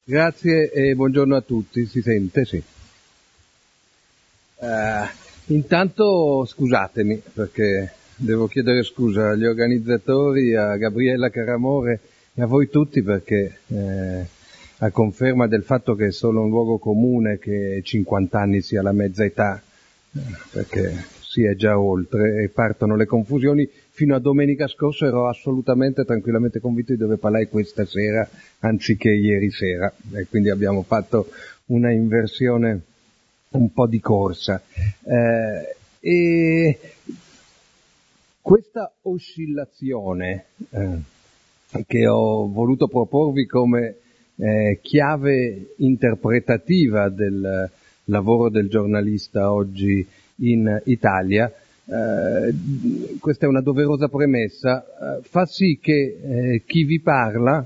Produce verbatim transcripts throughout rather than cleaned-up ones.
Grazie e buongiorno a tutti, si sente? Sì. Uh, intanto scusatemi perché devo chiedere scusa agli organizzatori, a Gabriella Caramore e a voi tutti perché eh, a conferma del fatto che è solo un luogo comune che cinquanta anni sia la mezza età, eh, perché si è già oltre e partono le confusioni. Fino a domenica scorsa ero assolutamente tranquillamente convinto di dove parlare questa sera anziché ieri sera e quindi abbiamo fatto una inversione un po' di corsa. Eh, e questa oscillazione eh, che ho voluto proporvi come eh, chiave interpretativa del lavoro del giornalista oggi in Italia, eh, questa è una doverosa premessa, eh, fa sì che eh, chi vi parla,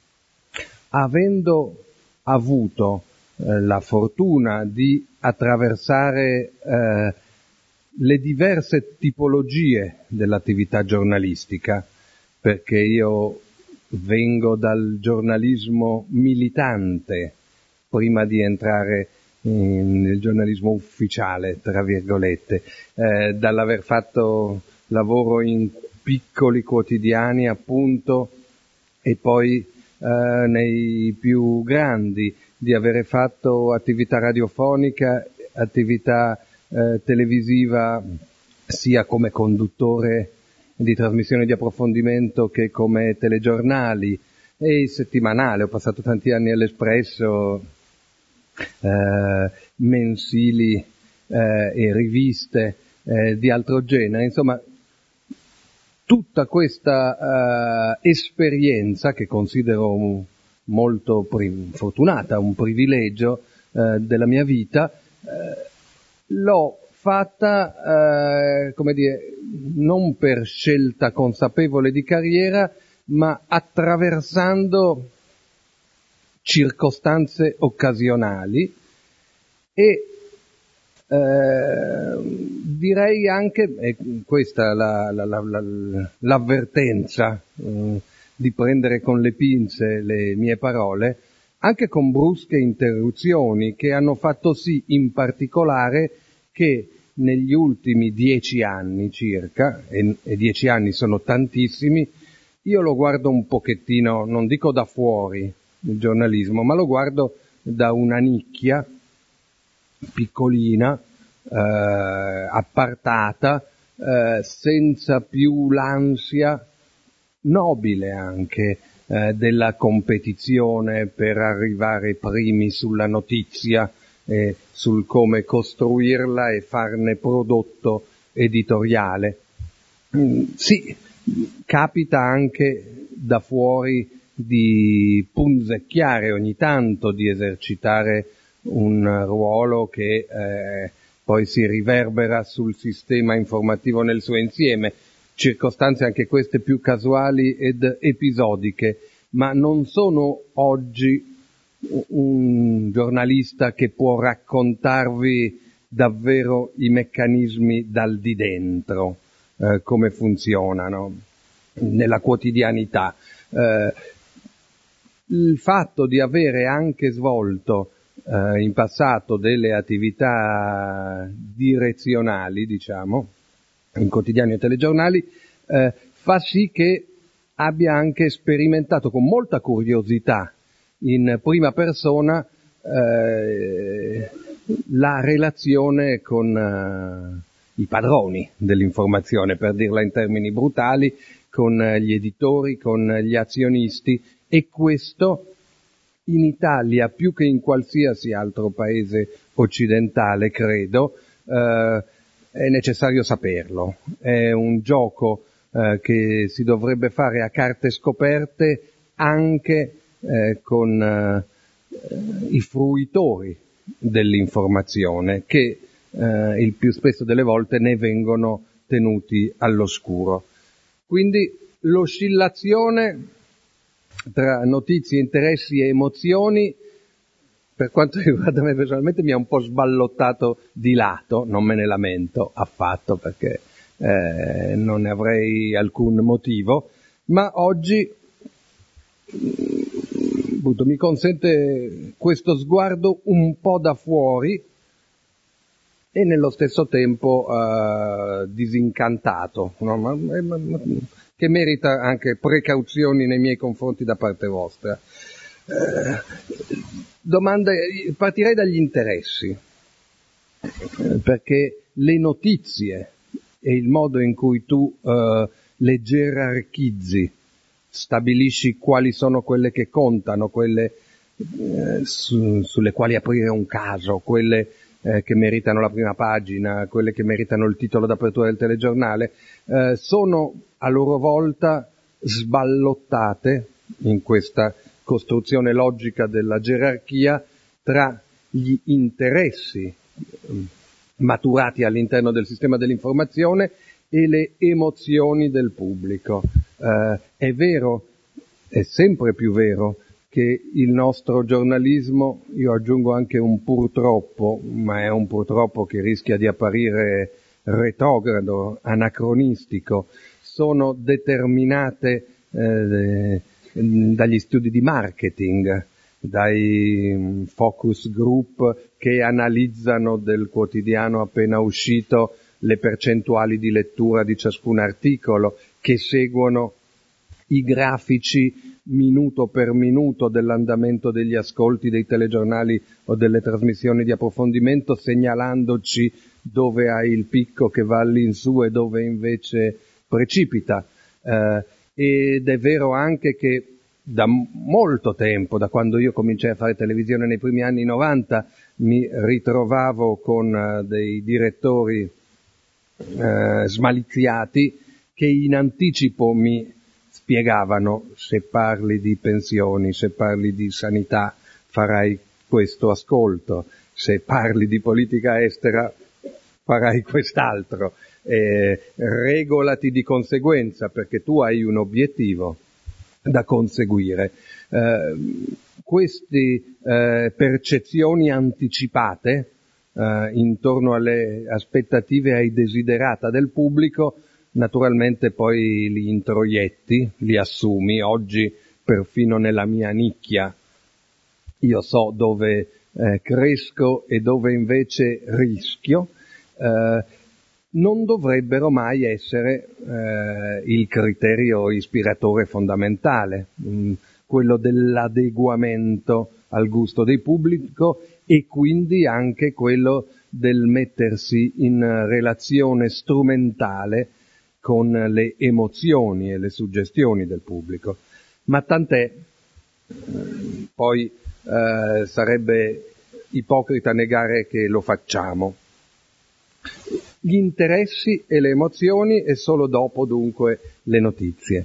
avendo avuto eh, la fortuna di attraversare eh, le diverse tipologie dell'attività giornalistica, perché io vengo dal giornalismo militante prima di entrare in, nel giornalismo ufficiale, tra virgolette, eh, dall'aver fatto lavoro in piccoli quotidiani appunto e poi eh, nei più grandi, di avere fatto attività radiofonica, attività eh, televisiva sia come conduttore di trasmissioni di approfondimento che come telegiornali e il settimanale. Ho passato tanti anni all'Espresso, eh, mensili eh, e riviste eh, di altro genere. Insomma, tutta questa uh, esperienza, che considero un, molto pri- fortunata, un privilegio uh, della mia vita, uh, l'ho fatta, uh, come dire, non per scelta consapevole di carriera, ma attraversando circostanze occasionali e Eh, direi anche, e questa è la, la, la, la, l'avvertenza eh, di prendere con le pinze le mie parole, anche con brusche interruzioni che hanno fatto sì in particolare che negli ultimi dieci anni circa, e, e dieci anni sono tantissimi, io lo guardo un pochettino, non dico da fuori il giornalismo, ma lo guardo da una nicchia piccolina, eh, appartata, eh, senza più l'ansia, nobile anche, eh, della competizione per arrivare primi sulla notizia, eh, sul come costruirla e farne prodotto editoriale. Mm, sì, capita anche da fuori di punzecchiare ogni tanto, di esercitare un ruolo che eh, poi si riverbera sul sistema informativo nel suo insieme, circostanze anche queste più casuali ed episodiche, ma non sono oggi un giornalista che può raccontarvi davvero i meccanismi dal di dentro, eh, come funzionano nella quotidianità. Eh, il fatto di avere anche svolto Uh, in passato delle attività direzionali, diciamo, in quotidiani e telegiornali, uh, fa sì che abbia anche sperimentato con molta curiosità in prima persona uh, la relazione con uh, i padroni dell'informazione, per dirla in termini brutali, con uh, gli editori, con gli azionisti, e questo in Italia, più che in qualsiasi altro paese occidentale, credo, eh, è necessario saperlo. È un gioco eh, che si dovrebbe fare a carte scoperte anche eh, con eh, i fruitori dell'informazione, che eh, il più spesso delle volte ne vengono tenuti all'oscuro. Quindi l'oscillazione tra notizie, interessi e emozioni, per quanto riguarda me personalmente, mi ha un po' sballottato di lato, non me ne lamento affatto perché eh, non ne avrei alcun motivo, ma oggi appunto, mi consente questo sguardo un po' da fuori e nello stesso tempo uh, disincantato, no? ma, ma, ma, che merita anche precauzioni nei miei confronti da parte vostra. Uh, domanda, partirei dagli interessi, perché le notizie e il modo in cui tu uh, le gerarchizzi, stabilisci quali sono quelle che contano, quelle eh, su, sulle quali aprire un caso, quelle eh, che meritano la prima pagina, quelle che meritano il titolo d'apertura del telegiornale, eh, sono a loro volta sballottate in questa costruzione logica della gerarchia tra gli interessi maturati all'interno del sistema dell'informazione e le emozioni del pubblico. Uh, è vero, è sempre più vero, che il nostro giornalismo, io aggiungo anche un purtroppo, ma è un purtroppo che rischia di apparire retrogrado, anacronistico, sono determinate eh, dagli studi di marketing, dai focus group che analizzano del quotidiano appena uscito le percentuali di lettura di ciascun articolo, che seguono i grafici minuto per minuto dell'andamento degli ascolti dei telegiornali o delle trasmissioni di approfondimento, segnalandoci dove ha il picco che va all'insù e dove invece precipita. Eh, ed è vero anche che da molto tempo, da quando io cominciai a fare televisione nei primi anni novanta, mi ritrovavo con uh, dei direttori uh, smaliziati che in anticipo mi spiegavano: se parli di pensioni, se parli di sanità, farai questo ascolto, se parli di politica estera, farai quest'altro, eh, regolati di conseguenza, perché tu hai un obiettivo da conseguire. Eh, queste eh, percezioni anticipate eh, intorno alle aspettative e ai desiderata del pubblico, naturalmente poi li introietti, li assumi. Oggi perfino nella mia nicchia io so dove eh, cresco e dove invece rischio. Eh, non dovrebbero mai essere eh, il criterio ispiratore fondamentale, mh, quello dell'adeguamento al gusto del pubblico e quindi anche quello del mettersi in relazione strumentale con le emozioni e le suggestioni del pubblico. Ma tant'è, poi eh, sarebbe ipocrita negare che lo facciamo. Gli interessi e le emozioni e solo dopo dunque le notizie.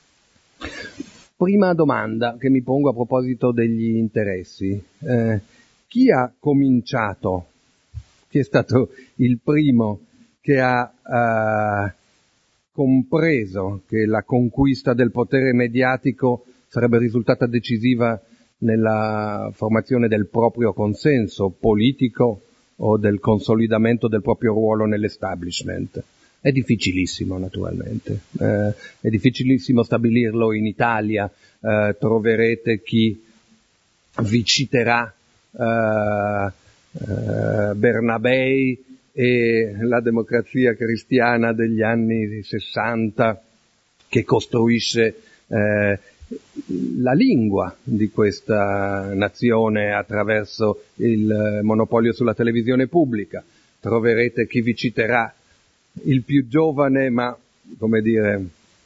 Prima domanda che mi pongo a proposito degli interessi. Eh, chi ha cominciato? Chi è stato il primo che ha eh, compreso che la conquista del potere mediatico sarebbe risultata decisiva nella formazione del proprio consenso politico o del consolidamento del proprio ruolo nell'establishment? È difficilissimo, naturalmente. Eh, è difficilissimo stabilirlo in Italia. Eh, troverete chi vi citerà eh, eh, Bernabei e la democrazia cristiana degli anni sessanta, che costruisce eh, la lingua di questa nazione attraverso il monopolio sulla televisione pubblica. Troverete chi vi citerà il più giovane, ma, come dire,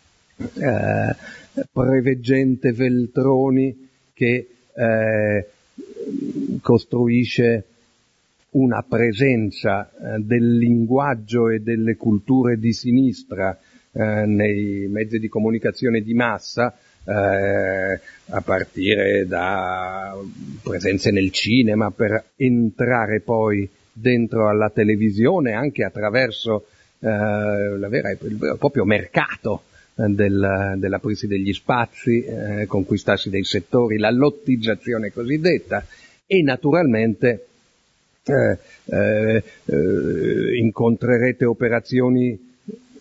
eh, preveggente Veltroni, che eh, costruisce una presenza eh, del linguaggio e delle culture di sinistra eh, nei mezzi di comunicazione di massa, Eh, a partire da presenze nel cinema, per entrare poi dentro alla televisione anche attraverso eh, la vera, il vero e proprio mercato eh, del, dell'aprirsi degli spazi, eh, conquistarsi dei settori, la lottizzazione cosiddetta, e naturalmente eh, eh, eh, incontrerete operazioni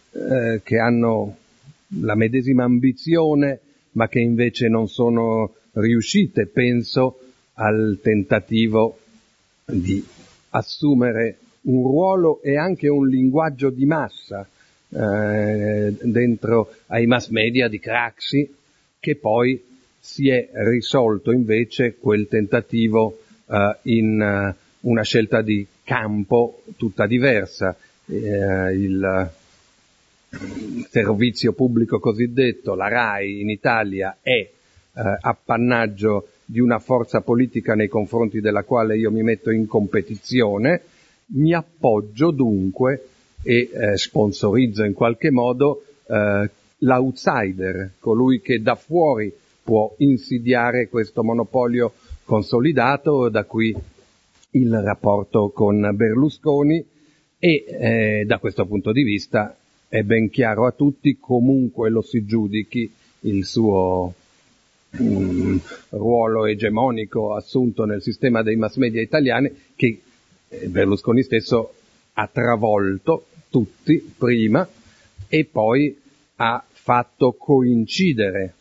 eh, che hanno la medesima ambizione, ma che invece non sono riuscite. Penso al tentativo di assumere un ruolo e anche un linguaggio di massa eh, dentro ai mass media di Craxi, che poi si è risolto invece quel tentativo eh, in uh, una scelta di campo tutta diversa. Eh, il servizio pubblico cosiddetto, la RAI in Italia, è eh, appannaggio di una forza politica nei confronti della quale io mi metto in competizione, mi appoggio dunque e eh, sponsorizzo in qualche modo eh, l'outsider, colui che da fuori può insidiare questo monopolio consolidato, da qui il rapporto con Berlusconi e eh, da questo punto di vista è ben chiaro a tutti, comunque lo si giudichi, il suo mh, ruolo egemonico assunto nel sistema dei mass media italiani, che eh, Berlusconi stesso ha travolto tutti prima e poi ha fatto coincidere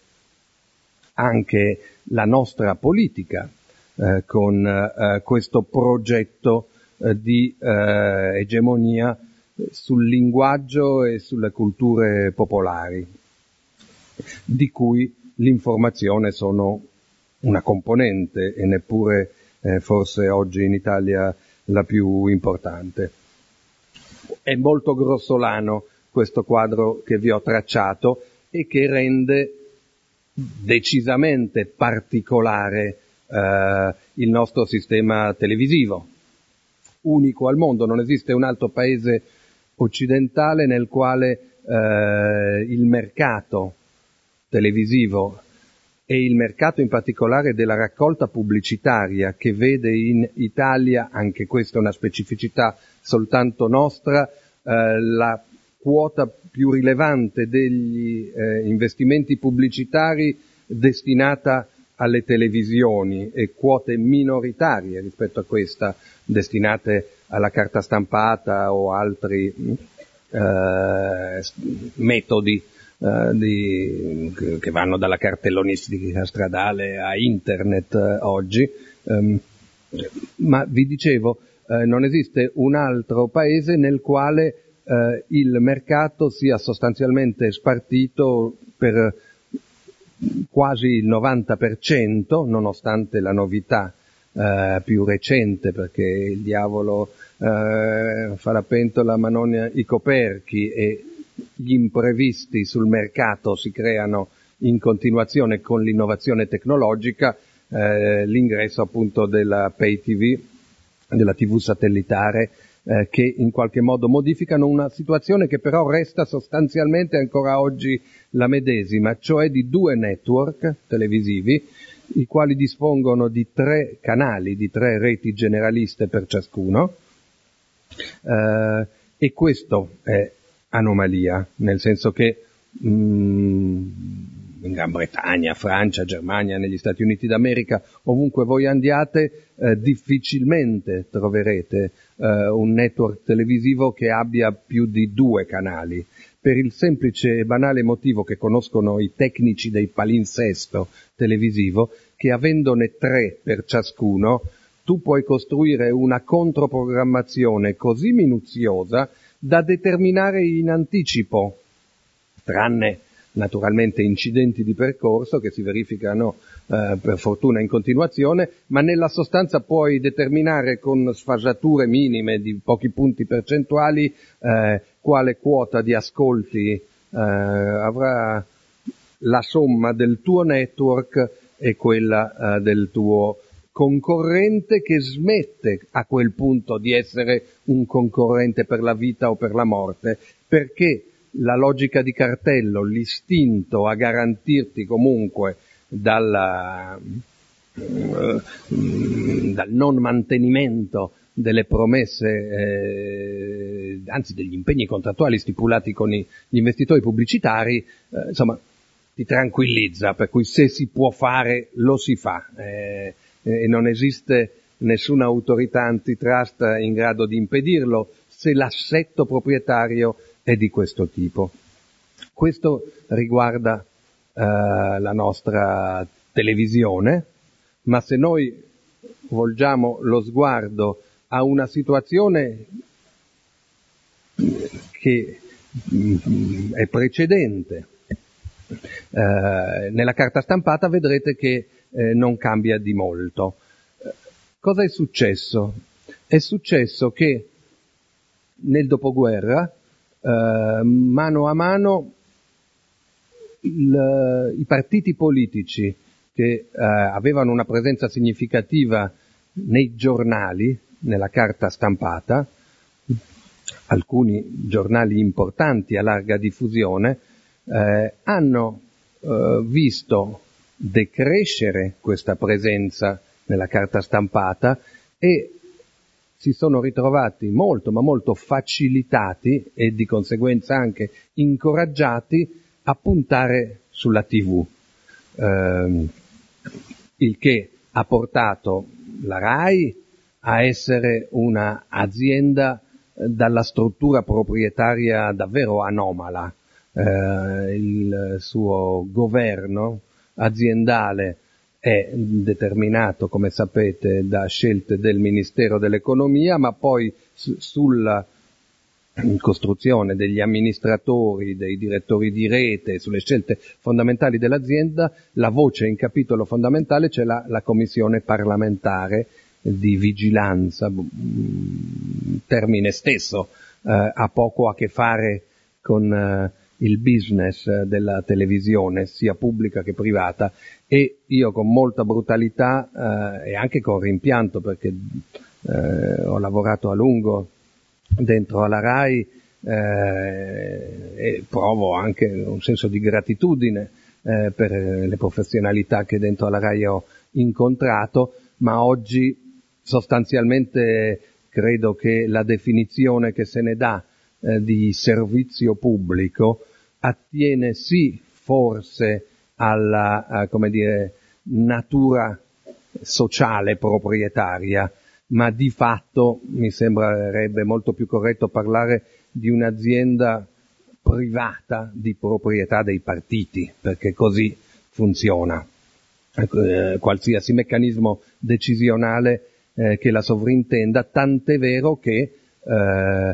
anche la nostra politica eh, con eh, questo progetto eh, di eh, egemonia sul linguaggio e sulle culture popolari, di cui l'informazione sono una componente e neppure eh, forse oggi in Italia la più importante. È molto grossolano questo quadro che vi ho tracciato e che rende decisamente particolare eh, il nostro sistema televisivo, unico al mondo. Non esiste un altro paese occidentale nel quale eh, il mercato televisivo e il mercato in particolare della raccolta pubblicitaria, che vede in Italia, anche questa è una specificità soltanto nostra, eh, la quota più rilevante degli eh, investimenti pubblicitari destinata alle televisioni e quote minoritarie rispetto a questa destinate alla carta stampata o altri eh, metodi eh, di, che vanno dalla cartellonistica stradale a internet eh, oggi. Um, ma vi dicevo, eh, non esiste un altro paese nel quale eh, il mercato sia sostanzialmente spartito per quasi il novanta per cento, nonostante la novità eh, più recente, perché il diavolo eh, fa la pentola ma non i coperchi, e gli imprevisti sul mercato si creano in continuazione con l'innovazione tecnologica, eh, l'ingresso appunto della pay tivù, della tivù satellitare, eh, che in qualche modo modificano una situazione che però resta sostanzialmente ancora oggi la medesima, cioè di due network televisivi, i quali dispongono di tre canali, di tre reti generaliste per ciascuno, eh, e questo è anomalia, nel senso che mh, in Gran Bretagna, Francia, Germania, negli Stati Uniti d'America, ovunque voi andiate, eh, difficilmente troverete eh, un network televisivo che abbia più di due canali, per il semplice e banale motivo che conoscono i tecnici del palinsesto televisivo, che avendone tre per ciascuno, tu puoi costruire una controprogrammazione così minuziosa da determinare in anticipo, tranne naturalmente incidenti di percorso che si verificano eh, per fortuna in continuazione, ma nella sostanza puoi determinare con sfasciature minime di pochi punti percentuali eh, quale quota di ascolti eh, avrà la somma del tuo network e quella eh, del tuo concorrente, che smette a quel punto di essere un concorrente per la vita o per la morte, perché la logica di cartello, l'istinto a garantirti comunque dalla, eh, dal non mantenimento delle promesse, eh, anzi degli impegni contrattuali stipulati con i, gli investitori pubblicitari, eh, insomma, ti tranquillizza, per cui se si può fare lo si fa, eh, e non esiste nessuna autorità antitrust in grado di impedirlo se l'assetto proprietario è di questo tipo. Questo riguarda eh, la nostra televisione, ma se noi volgiamo lo sguardo a una situazione che è precedente, eh, nella carta stampata vedrete che eh, non cambia di molto. Cosa è successo? È successo che nel dopoguerra, eh, mano a mano, il, i partiti politici che eh, avevano una presenza significativa nei giornali, nella carta stampata, alcuni giornali importanti a larga diffusione, eh, hanno eh, visto decrescere questa presenza nella carta stampata e si sono ritrovati molto ma molto facilitati e di conseguenza anche incoraggiati a puntare sulla tivù, eh, il che ha portato la RAI a essere una azienda dalla struttura proprietaria davvero anomala. Eh, il suo governo aziendale è determinato, come sapete, da scelte del Ministero dell'Economia, ma poi su, sulla costruzione degli amministratori, dei direttori di rete, sulle scelte fondamentali dell'azienda, la voce in capitolo fondamentale c'è la, la commissione parlamentare di vigilanza, termine stesso, eh, ha poco a che fare con eh, il business della televisione, sia pubblica che privata, e io con molta brutalità eh, e anche con rimpianto, perché eh, ho lavorato a lungo dentro alla RAI eh, e provo anche un senso di gratitudine eh, per le professionalità che dentro alla RAI ho incontrato, ma oggi sostanzialmente credo che la definizione che se ne dà eh, di servizio pubblico attiene sì forse alla, a, come dire, natura sociale proprietaria, ma di fatto mi sembrerebbe molto più corretto parlare di un'azienda privata di proprietà dei partiti, perché così funziona. Eh, qualsiasi meccanismo decisionale eh, che la sovrintenda, tant'è vero che eh,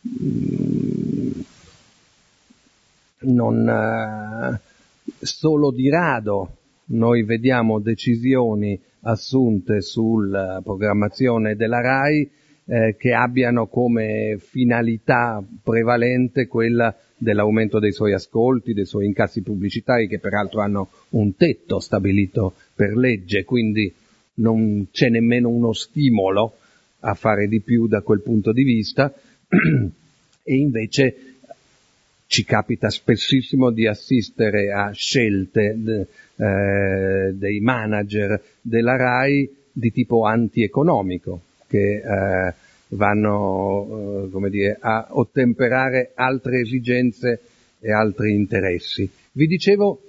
non eh, solo di rado noi vediamo decisioni assunte sulla programmazione della RAI eh, che abbiano come finalità prevalente quella dell'aumento dei suoi ascolti, dei suoi incassi pubblicitari, che peraltro hanno un tetto stabilito per legge, quindi non c'è nemmeno uno stimolo a fare di più da quel punto di vista, e invece ci capita spessissimo di assistere a scelte de, eh, dei manager della RAI di tipo antieconomico, che eh, vanno eh, come dire, a ottemperare altre esigenze e altri interessi. Vi dicevo,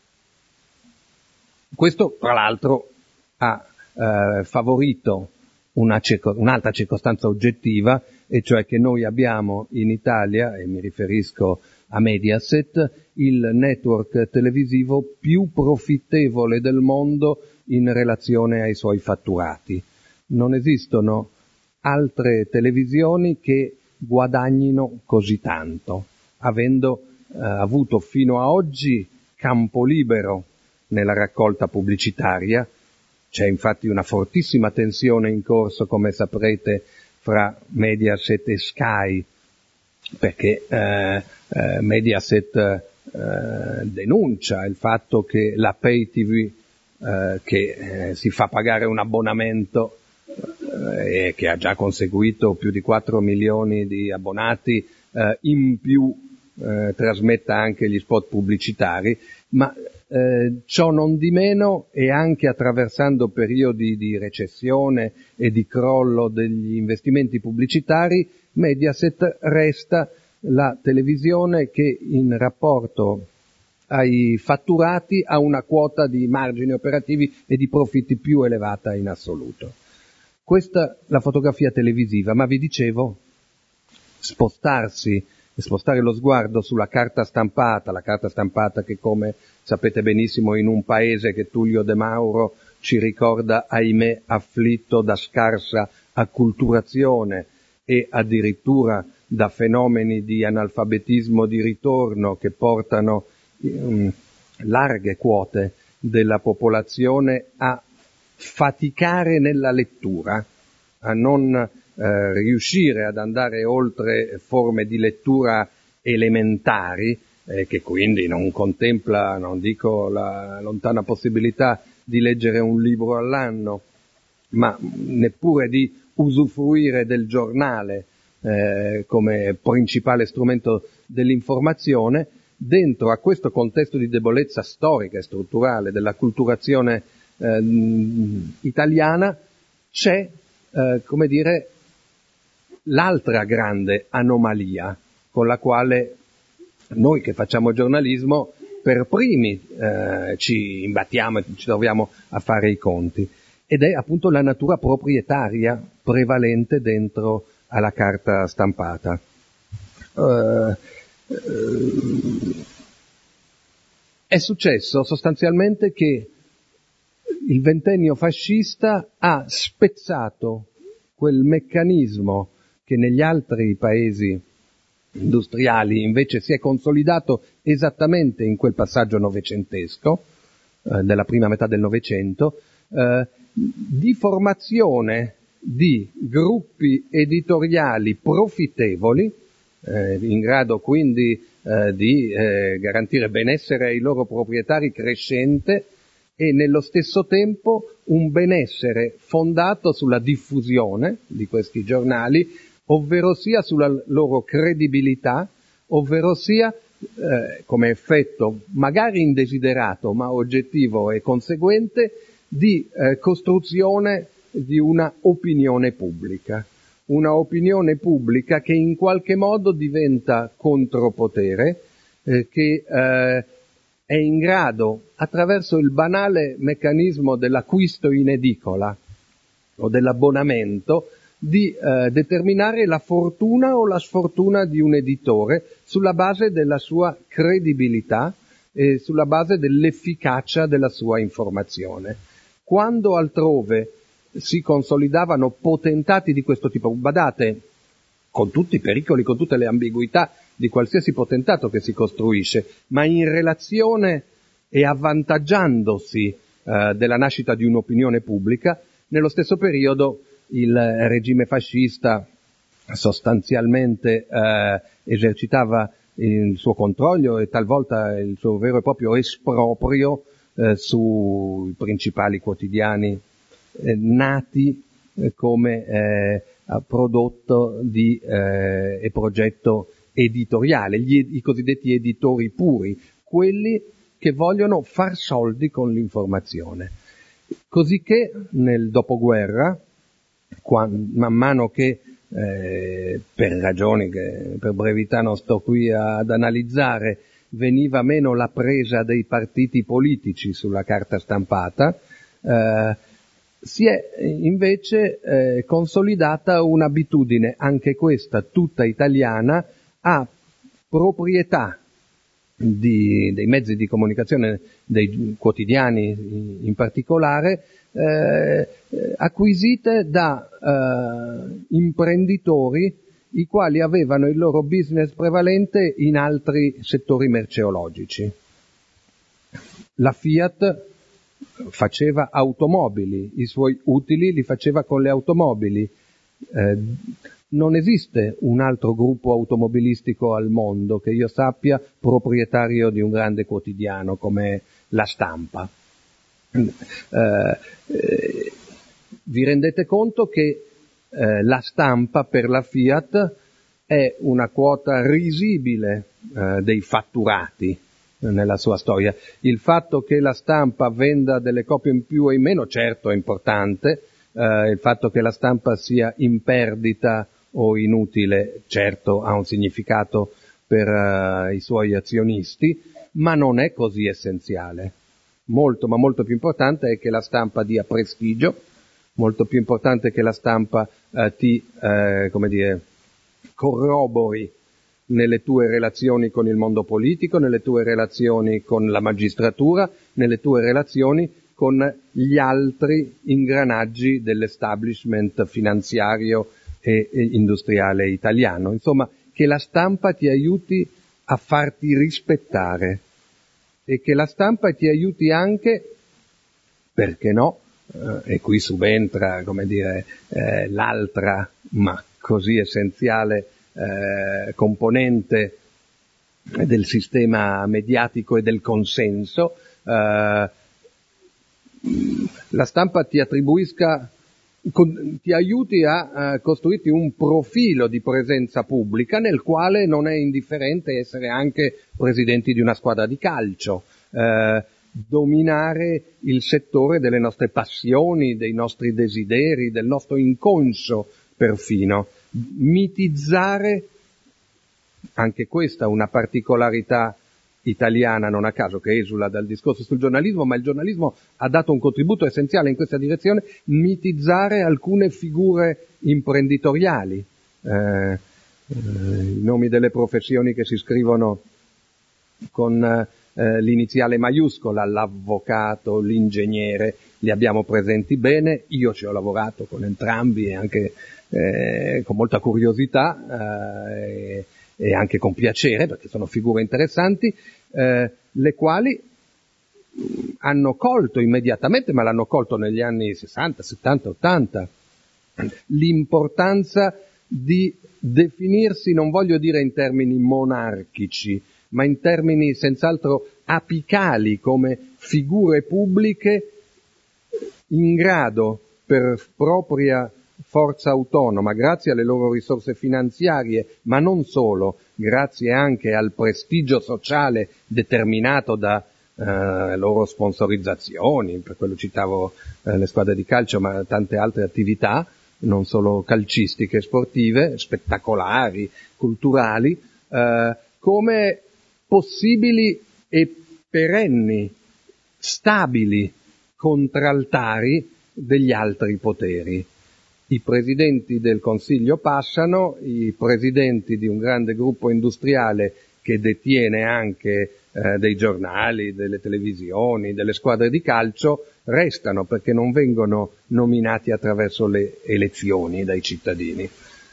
questo tra l'altro ha eh, favorito una circo- un'altra circostanza oggettiva, e cioè che noi abbiamo in Italia, e mi riferisco a Mediaset, il network televisivo più profittevole del mondo in relazione ai suoi fatturati. Non esistono altre televisioni che guadagnino così tanto, avendo eh, avuto fino a oggi campo libero nella raccolta pubblicitaria. C'è infatti una fortissima tensione in corso, come saprete, fra Mediaset e Sky, perché eh, eh, Mediaset eh, denuncia il fatto che la Pay T V, eh, che eh, si fa pagare un abbonamento eh, e che ha già conseguito più di quattro milioni di abbonati, eh, in più eh, trasmetta anche gli spot pubblicitari, ma Eh, ciò non di meno, e anche attraversando periodi di recessione e di crollo degli investimenti pubblicitari, Mediaset resta la televisione che in rapporto ai fatturati ha una quota di margini operativi e di profitti più elevata in assoluto. Questa la fotografia televisiva, ma vi dicevo, spostarsi spostare lo sguardo sulla carta stampata, la carta stampata che, come sapete benissimo, in un paese che Tullio De Mauro ci ricorda, ahimè, afflitto da scarsa acculturazione e addirittura da fenomeni di analfabetismo di ritorno che portano um, larghe quote della popolazione a faticare nella lettura, a non eh, riuscire ad andare oltre forme di lettura elementari, eh, che quindi non contempla, non dico la lontana possibilità di leggere un libro all'anno, ma neppure di usufruire del giornale eh, come principale strumento dell'informazione. Dentro a questo contesto di debolezza storica e strutturale dell'acculturazione eh, italiana c'è, eh, come dire, l'altra grande anomalia con la quale noi che facciamo giornalismo per primi eh, ci imbattiamo e ci troviamo a fare i conti, ed è appunto la natura proprietaria prevalente dentro alla carta stampata. Uh, È successo sostanzialmente che il ventennio fascista ha spezzato quel meccanismo che negli altri paesi industriali invece si è consolidato esattamente in quel passaggio novecentesco, eh, della prima metà del Novecento, eh, di formazione di gruppi editoriali profittevoli, Eh, in grado quindi eh, di eh, garantire benessere ai loro proprietari crescente e nello stesso tempo un benessere fondato sulla diffusione di questi giornali, ovvero sia sulla loro credibilità, ovvero sia eh, come effetto magari indesiderato ma oggettivo e conseguente di eh, costruzione di una opinione pubblica. Una opinione pubblica che in qualche modo diventa contropotere, eh, che eh, è in grado, attraverso il banale meccanismo dell'acquisto in edicola o dell'abbonamento, di eh, determinare la fortuna o la sfortuna di un editore sulla base della sua credibilità e sulla base dell'efficacia della sua informazione. Quando altrove si consolidavano potentati di questo tipo, badate, con tutti i pericoli, con tutte le ambiguità di qualsiasi potentato che si costruisce, ma in relazione e avvantaggiandosi eh, della nascita di un'opinione pubblica, nello stesso periodo il regime fascista sostanzialmente eh, esercitava il suo controllo e talvolta il suo vero e proprio esproprio eh, sui principali quotidiani Eh, nati eh, come eh, prodotto di, eh, e progetto editoriale, gli, i cosiddetti editori puri, quelli che vogliono far soldi con l'informazione. Cosicché nel dopoguerra, quando, man mano che, eh, per ragioni che per brevità non sto qui ad analizzare, veniva meno la presa dei partiti politici sulla carta stampata, eh, si è invece eh, consolidata un'abitudine, anche questa tutta italiana, a proprietà di, dei mezzi di comunicazione, dei quotidiani in particolare, eh, acquisite da eh, imprenditori i quali avevano il loro business prevalente in altri settori merceologici. La Fiat faceva automobili, i suoi utili li faceva con le automobili. Eh, non esiste un altro gruppo automobilistico al mondo che io sappia proprietario di un grande quotidiano come La Stampa. Eh, eh, vi rendete conto che eh, La Stampa per la Fiat è una quota risibile eh, dei fatturati nella sua storia. Il fatto che La Stampa venda delle copie in più o in meno, certo è importante, eh, il fatto che La Stampa sia in perdita o inutile, certo ha un significato per uh, i suoi azionisti, ma non è così essenziale. Molto, ma molto più importante è che La Stampa dia prestigio, molto più importante che La Stampa uh, ti, uh, come dire, corrobori nelle tue relazioni con il mondo politico, nelle tue relazioni con la magistratura, nelle tue relazioni con gli altri ingranaggi dell'establishment finanziario e, e industriale italiano. Insomma, che la stampa ti aiuti a farti rispettare e che la stampa ti aiuti anche, perché no, eh, e qui subentra, come dire, eh, l'altra, ma così essenziale eh, componente del sistema mediatico e del consenso, eh, la stampa ti attribuisca, con, ti aiuti a uh, costruirti un profilo di presenza pubblica nel quale non è indifferente essere anche presidenti di una squadra di calcio, uh, dominare il settore delle nostre passioni, dei nostri desideri, del nostro inconscio perfino, mitizzare, anche questa una particolarità italiana, non a caso, che esula dal discorso sul giornalismo, ma il giornalismo ha dato un contributo essenziale in questa direzione, mitizzare alcune figure imprenditoriali, eh, eh, i nomi delle professioni che si scrivono con eh, l'iniziale maiuscola, l'avvocato, l'ingegnere, li abbiamo presenti bene, io ci ho lavorato con entrambi e anche eh, con molta curiosità, eh, e anche con piacere, perché sono figure interessanti, eh, le quali hanno colto immediatamente, ma l'hanno colto negli anni sessanta, settanta, ottanta, l'importanza di definirsi, non voglio dire in termini monarchici, ma in termini senz'altro apicali, come figure pubbliche in grado, per propria forza autonoma, grazie alle loro risorse finanziarie, ma non solo, grazie anche al prestigio sociale determinato da eh, loro sponsorizzazioni, per quello citavo eh, le squadre di calcio, ma tante altre attività, non solo calcistiche, sportive, spettacolari, culturali, eh, come possibili e perenni, stabili contraltari degli altri poteri. I presidenti del Consiglio passano, i presidenti di un grande gruppo industriale che detiene anche eh, dei giornali, delle televisioni, delle squadre di calcio, restano perché non vengono nominati attraverso le elezioni dai cittadini.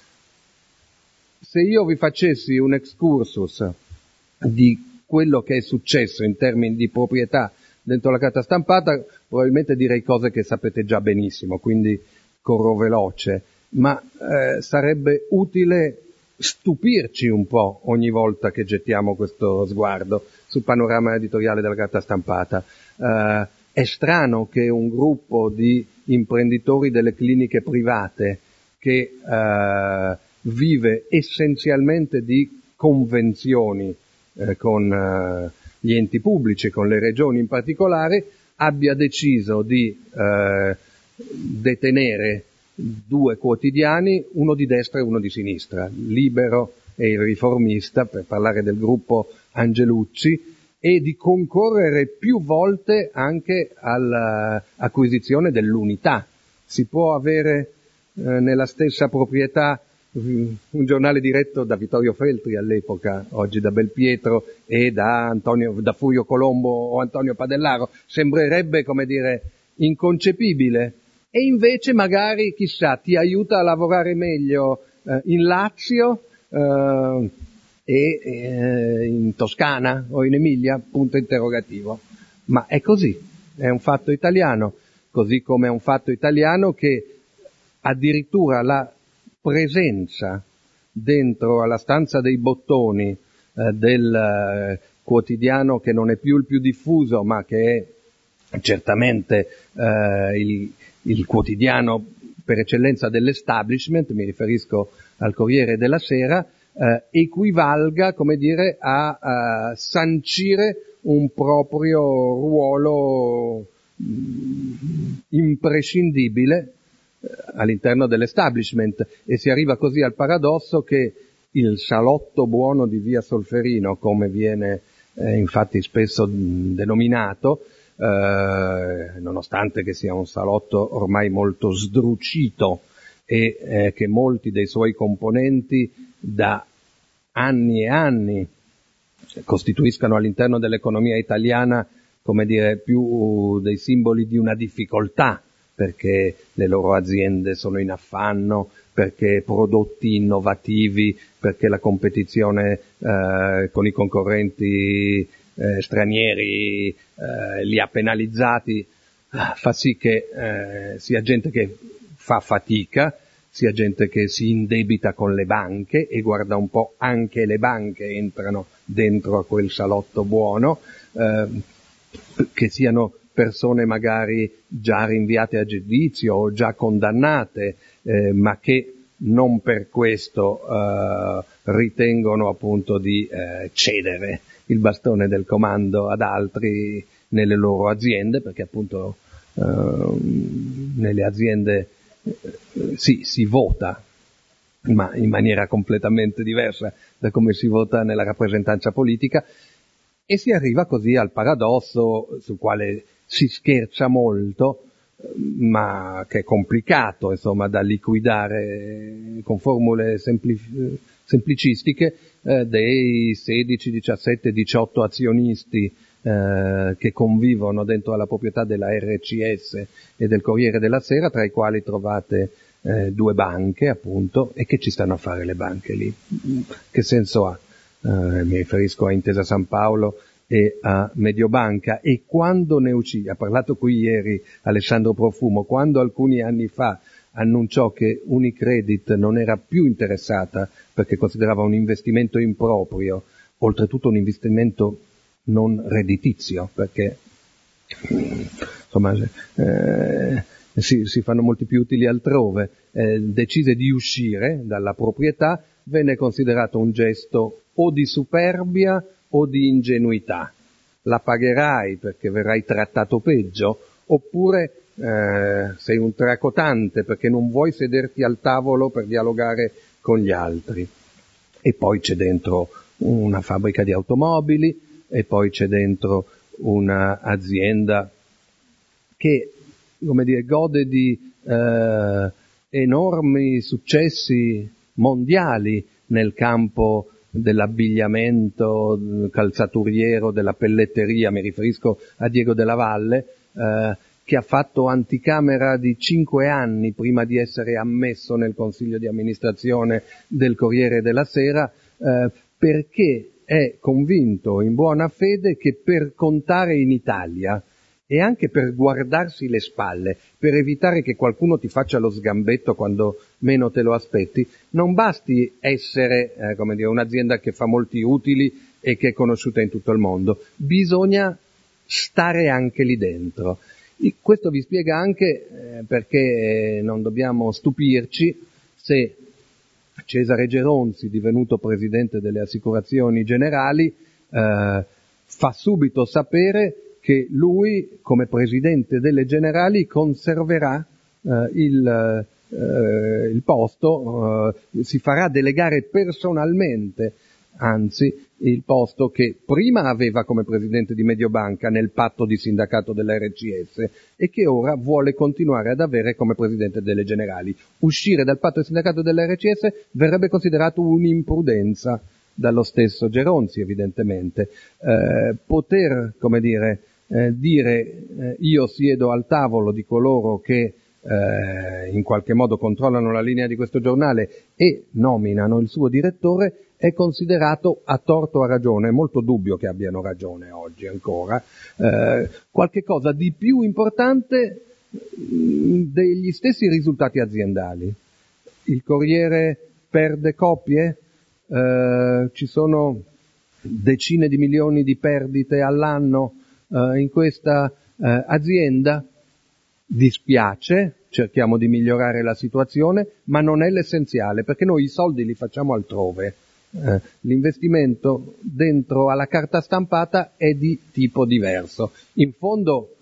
Se io vi facessi un excursus di quello che è successo in termini di proprietà dentro la carta stampata, probabilmente direi cose che sapete già benissimo, quindi corro veloce, ma eh, sarebbe utile stupirci un po' ogni volta che gettiamo questo sguardo sul panorama editoriale della carta stampata. Eh, è strano che un gruppo di imprenditori delle cliniche private che eh, vive essenzialmente di convenzioni eh, con eh, gli enti pubblici, con le regioni in particolare, abbia deciso di eh, detenere due quotidiani, uno di destra e uno di sinistra, Libero e Il Riformista, per parlare del gruppo Angelucci, e di concorrere più volte anche all'acquisizione dell'Unità. Si può avere eh, nella stessa proprietà un giornale diretto da Vittorio Feltri all'epoca, oggi da Belpietro, e da Antonio, da Furio Colombo o Antonio Padellaro. Sembrerebbe, come dire, inconcepibile. E invece magari, chissà, ti aiuta a lavorare meglio eh, in Lazio eh, e eh, in Toscana o in Emilia, punto interrogativo. Ma è così, è un fatto italiano, così come è un fatto italiano che addirittura la presenza dentro alla stanza dei bottoni eh, del eh, quotidiano che non è più il più diffuso, ma che è certamente eh, il il quotidiano per eccellenza dell'establishment, mi riferisco al Corriere della Sera, eh, equivalga, come dire, a, a sancire un proprio ruolo mh, imprescindibile eh, all'interno dell'establishment, e si arriva così al paradosso che il salotto buono di via Solferino, come viene eh, infatti spesso mh, denominato, Eh, nonostante che sia un salotto ormai molto sdrucito e eh, che molti dei suoi componenti da anni e anni costituiscano all'interno dell'economia italiana, come dire, più dei simboli di una difficoltà, perché le loro aziende sono in affanno, perché prodotti innovativi, perché la competizione eh, con i concorrenti eh, stranieri eh, li ha penalizzati, fa sì che eh, sia gente che fa fatica, sia gente che si indebita con le banche, e guarda un po', anche le banche entrano dentro a quel salotto buono, eh, che siano persone magari già rinviate a giudizio o già condannate, eh, ma che non per questo eh, ritengono appunto di eh, cedere il bastone del comando ad altri nelle loro aziende, perché appunto eh, nelle aziende eh, sì, si vota, ma in maniera completamente diversa da come si vota nella rappresentanza politica, e si arriva così al paradosso sul quale si scherza molto, ma che è complicato, insomma, da liquidare con formule sempli- semplicistiche, eh, dei sedici, diciassette, diciotto azionisti eh, che convivono dentro alla proprietà della R C S e del Corriere della Sera, tra i quali trovate eh, due banche, appunto. E che ci stanno a fare le banche lì? Che senso ha? Eh, mi riferisco a Intesa San Paolo e a Mediobanca. E quando ne uscì, ha parlato qui ieri Alessandro Profumo, quando alcuni anni fa annunciò che Unicredit non era più interessata perché considerava un investimento improprio, oltretutto un investimento non redditizio, perché insomma eh, si, si fanno molti più utili altrove, eh, decise di uscire dalla proprietà, venne considerato un gesto o di superbia o di ingenuità. La pagherai perché verrai trattato peggio, oppure eh, sei un tracotante perché non vuoi sederti al tavolo per dialogare con gli altri. E poi c'è dentro una fabbrica di automobili, e poi c'è dentro un'azienda che, come dire, gode di eh, enormi successi mondiali nel campo dell'abbigliamento calzaturiero, della pelletteria. Mi riferisco a Diego Della Valle, eh, che ha fatto anticamera di cinque anni prima di essere ammesso nel consiglio di amministrazione del Corriere della Sera, eh, perché è convinto in buona fede che per contare in Italia, e anche per guardarsi le spalle, per evitare che qualcuno ti faccia lo sgambetto quando meno te lo aspetti, non basti essere, eh, come dire, un'azienda che fa molti utili e che è conosciuta in tutto il mondo, bisogna stare anche lì dentro. E questo vi spiega anche eh, perché non dobbiamo stupirci se Cesare Geronzi, divenuto presidente delle Assicurazioni Generali, eh, fa subito sapere che lui, come presidente delle Generali, conserverà eh, il, eh, il posto, eh, si farà delegare personalmente, anzi, il posto che prima aveva come presidente di Mediobanca nel patto di sindacato dell'R C S e che ora vuole continuare ad avere come presidente delle Generali. Uscire dal patto di sindacato dell'R C S verrebbe considerato un'imprudenza dallo stesso Geronzi, evidentemente. Eh, poter, come dire, eh, dire eh, io siedo al tavolo di coloro che eh, in qualche modo controllano la linea di questo giornale e nominano il suo direttore, è considerato, a torto o a ragione, è molto dubbio che abbiano ragione oggi ancora, eh, qualche cosa di più importante mh, degli stessi risultati aziendali. Il Corriere perde copie, eh, ci sono decine di milioni di perdite all'anno eh, in questa eh, azienda. Dispiace, cerchiamo di migliorare la situazione, ma non è l'essenziale, perché noi i soldi li facciamo altrove. Eh, l'investimento dentro alla carta stampata è di tipo diverso. In fondo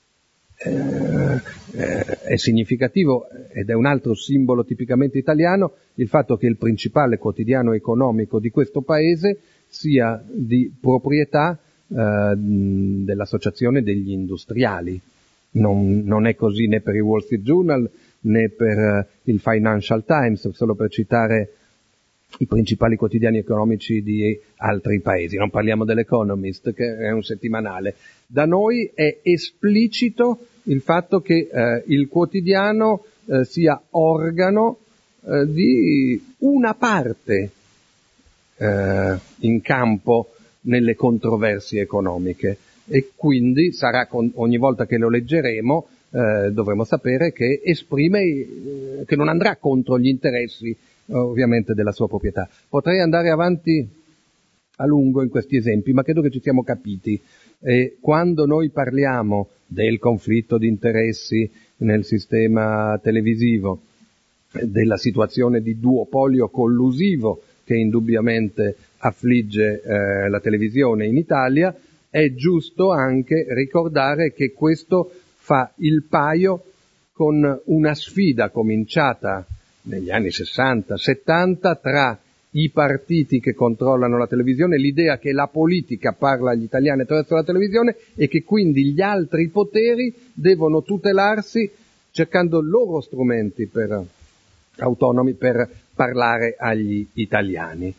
eh, eh, è significativo, ed è un altro simbolo tipicamente italiano, il fatto che il principale quotidiano economico di questo paese sia di proprietà eh, dell'Associazione degli Industriali. Non, non è così né per il Wall Street Journal né per uh, il Financial Times, solo per citare i principali quotidiani economici di altri paesi. Non parliamo dell'Economist, che è un settimanale. Da noi è esplicito il fatto che eh, il quotidiano eh, sia organo eh, di una parte eh, in campo nelle controversie economiche, e quindi sarà con, ogni volta che lo leggeremo eh, dovremo sapere che esprime, eh, che non andrà contro gli interessi ovviamente della sua proprietà. Potrei andare avanti a lungo in questi esempi, ma credo che ci siamo capiti. E quando noi parliamo del conflitto di interessi nel sistema televisivo, della situazione di duopolio collusivo che indubbiamente affligge eh, la televisione in Italia, è giusto anche ricordare che questo fa il paio con una sfida cominciata negli anni sessanta settanta tra i partiti che controllano la televisione, l'idea che la politica parla agli italiani attraverso la televisione e che quindi gli altri poteri devono tutelarsi cercando loro strumenti per, autonomi per parlare agli italiani.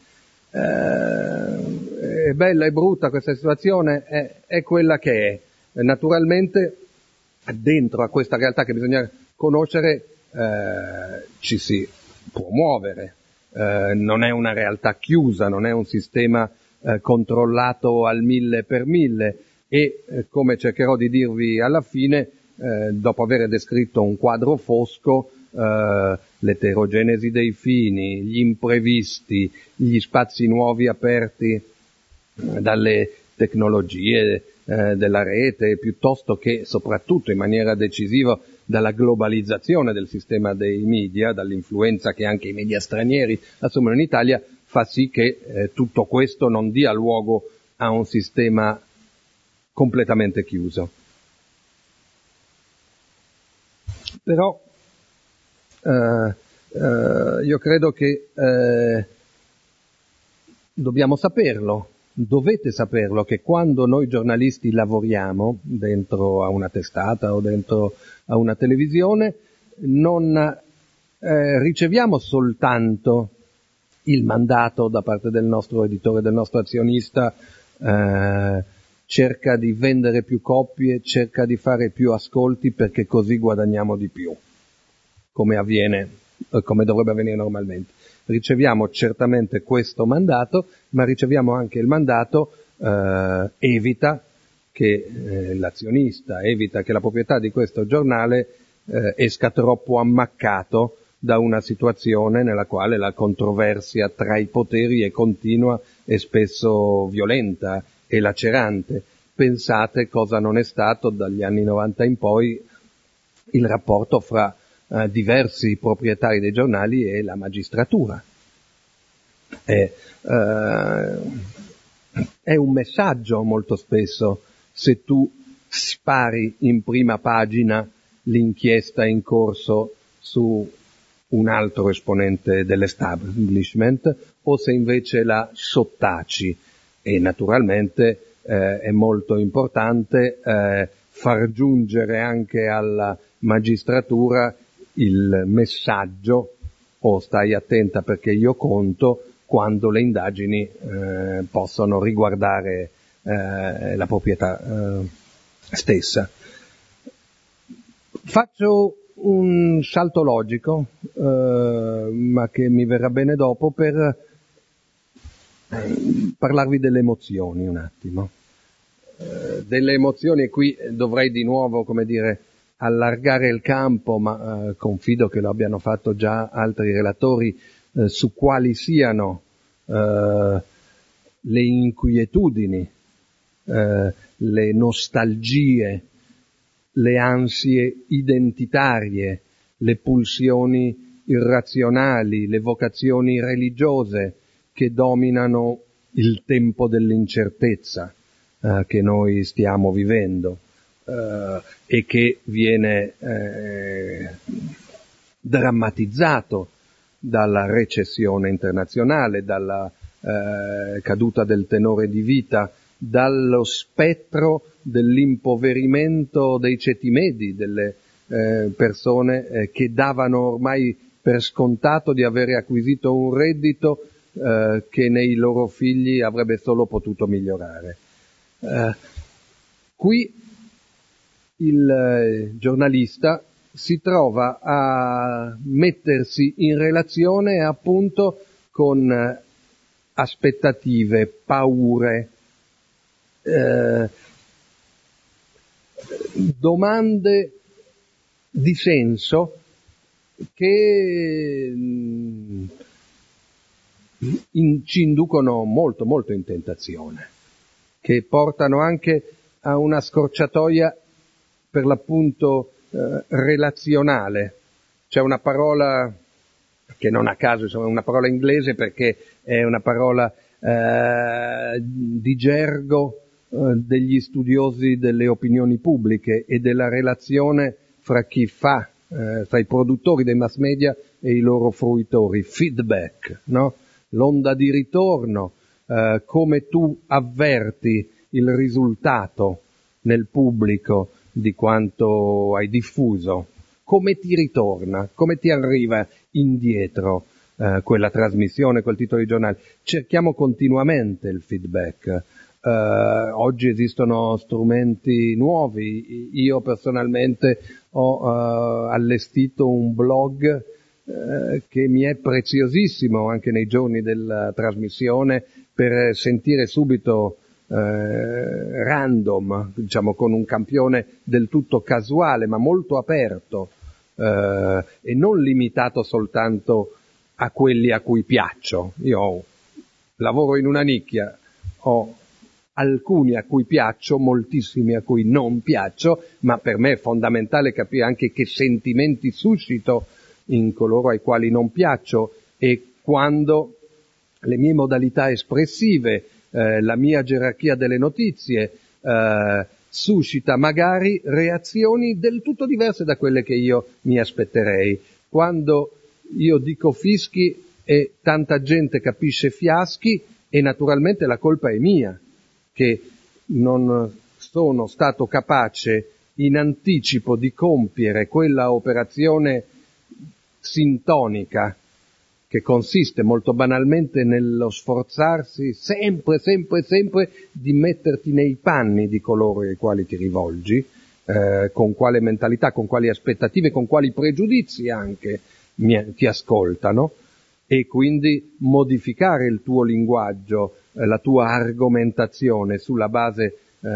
Eh, è bella e brutta questa situazione, è, è quella che è. Naturalmente dentro a questa realtà che bisogna conoscere eh, ci si può muovere, eh, non è una realtà chiusa, non è un sistema eh, controllato al mille per mille e eh, come cercherò di dirvi alla fine, eh, dopo aver descritto un quadro fosco, eh, l'eterogenesi dei fini, gli imprevisti, gli spazi nuovi aperti eh, dalle tecnologie eh, della rete, piuttosto che soprattutto in maniera decisiva dalla globalizzazione del sistema dei media, dall'influenza che anche i media stranieri assumono in Italia, fa sì che eh, tutto questo non dia luogo a un sistema completamente chiuso. Però eh, eh, io credo che eh, dobbiamo saperlo, dovete saperlo, che quando noi giornalisti lavoriamo dentro a una testata o dentro a una televisione, non eh, riceviamo soltanto il mandato da parte del nostro editore, del nostro azionista, eh, cerca di vendere più copie, cerca di fare più ascolti perché così guadagniamo di più, come avviene, come dovrebbe avvenire normalmente. Riceviamo certamente questo mandato, ma riceviamo anche il mandato eh, evita che eh, l'azionista, evita che la proprietà di questo giornale eh, esca troppo ammaccato da una situazione nella quale la controversia tra i poteri è continua e spesso violenta e lacerante. Pensate cosa non è stato dagli anni novanta in poi il rapporto fra eh, diversi proprietari dei giornali e la magistratura. È, eh, è un messaggio molto spesso se tu spari in prima pagina l'inchiesta in corso su un altro esponente dell'establishment o se invece la sottaci. E naturalmente eh, è molto importante eh, far giungere anche alla magistratura il messaggio: o stai attenta perché io conto, quando le indagini eh, possono riguardare eh, la proprietà eh, stessa. Faccio un salto logico, eh, ma che mi verrà bene dopo, per parlarvi delle emozioni un attimo. Eh, delle emozioni, e qui dovrei di nuovo, come dire, allargare il campo, ma eh, confido che lo abbiano fatto già altri relatori, eh, su quali siano eh, le inquietudini, eh, le nostalgie, le ansie identitarie, le pulsioni irrazionali, le vocazioni religiose che dominano il tempo dell'incertezza eh, che noi stiamo vivendo eh, e che viene eh, drammatizzato dalla recessione internazionale, dalla eh, caduta del tenore di vita, dallo spettro dell'impoverimento dei ceti medi, delle eh, persone eh, che davano ormai per scontato di avere acquisito un reddito eh, che nei loro figli avrebbe solo potuto migliorare. Eh, qui il eh, giornalista si trova a mettersi in relazione appunto con eh, aspettative, paure, eh, domande di senso che mh, in, ci inducono molto molto in tentazione, che portano anche a una scorciatoia per l'appunto eh, relazionale. C'è una parola che non a caso insomma, è una parola inglese perché è una parola eh, di gergo eh, degli studiosi delle opinioni pubbliche e della relazione fra chi fa, eh, fra i produttori dei mass media e i loro fruitori, feedback, no? L'onda di ritorno, eh, come tu avverti il risultato nel pubblico di quanto hai diffuso, come ti ritorna, come ti arriva indietro eh, quella trasmissione, quel titolo di giornale. Cerchiamo continuamente il feedback. Eh, oggi esistono strumenti nuovi. Io personalmente ho eh, allestito un blog eh, che mi è preziosissimo anche nei giorni della trasmissione per sentire subito eh, random, diciamo con un campione del tutto casuale ma molto aperto eh, e non limitato soltanto a quelli a cui piaccio. Io lavoro in una nicchia, ho alcuni a cui piaccio, moltissimi a cui non piaccio, ma per me è fondamentale capire anche che sentimenti suscito in coloro ai quali non piaccio e quando le mie modalità espressive, eh, la mia gerarchia delle notizie eh, suscita magari reazioni del tutto diverse da quelle che io mi aspetterei. Quando io dico fischi e tanta gente capisce fiaschi, e naturalmente la colpa è mia, che non sono stato capace in anticipo di compiere quella operazione sintonica che consiste molto banalmente nello sforzarsi sempre, sempre, sempre di metterti nei panni di coloro ai quali ti rivolgi, eh, con quale mentalità, con quali aspettative, con quali pregiudizi anche mi, ti ascoltano, e quindi modificare il tuo linguaggio, eh, la tua argomentazione sulla base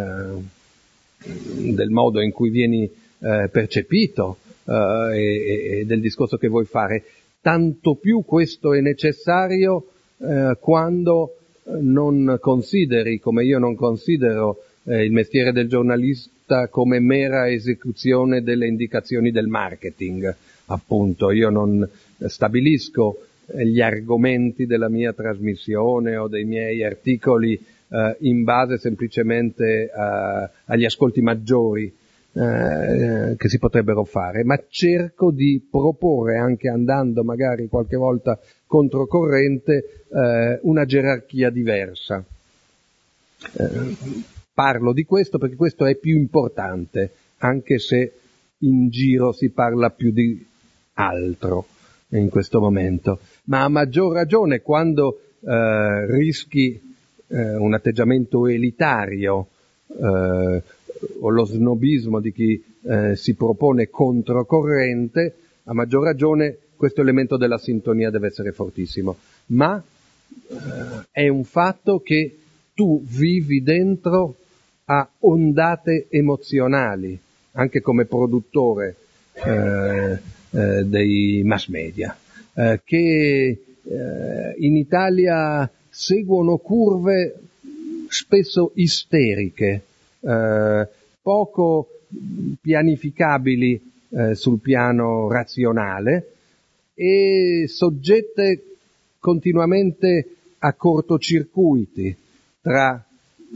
eh, del modo in cui vieni eh, percepito eh, e, e del discorso che vuoi fare. Tanto più questo è necessario eh, quando non consideri, come io non considero eh, il mestiere del giornalista come mera esecuzione delle indicazioni del marketing. Appunto, io non stabilisco eh, gli argomenti della mia trasmissione o dei miei articoli eh, in base semplicemente a, agli ascolti maggiori Eh, che si potrebbero fare, ma cerco di proporre, anche andando magari qualche volta controcorrente, eh, una gerarchia diversa. Eh, parlo di questo perché questo è più importante, anche se in giro si parla più di altro in questo momento, ma a maggior ragione quando eh, rischi eh, un atteggiamento elitario eh, o lo snobismo di chi eh, si propone controcorrente, a maggior ragione questo elemento della sintonia deve essere fortissimo. Ma eh, è un fatto che tu vivi dentro a ondate emozionali, anche come produttore eh, eh, dei mass media, eh, che eh, in Italia seguono curve spesso isteriche, Eh, poco pianificabili eh, sul piano razionale e soggette continuamente a cortocircuiti tra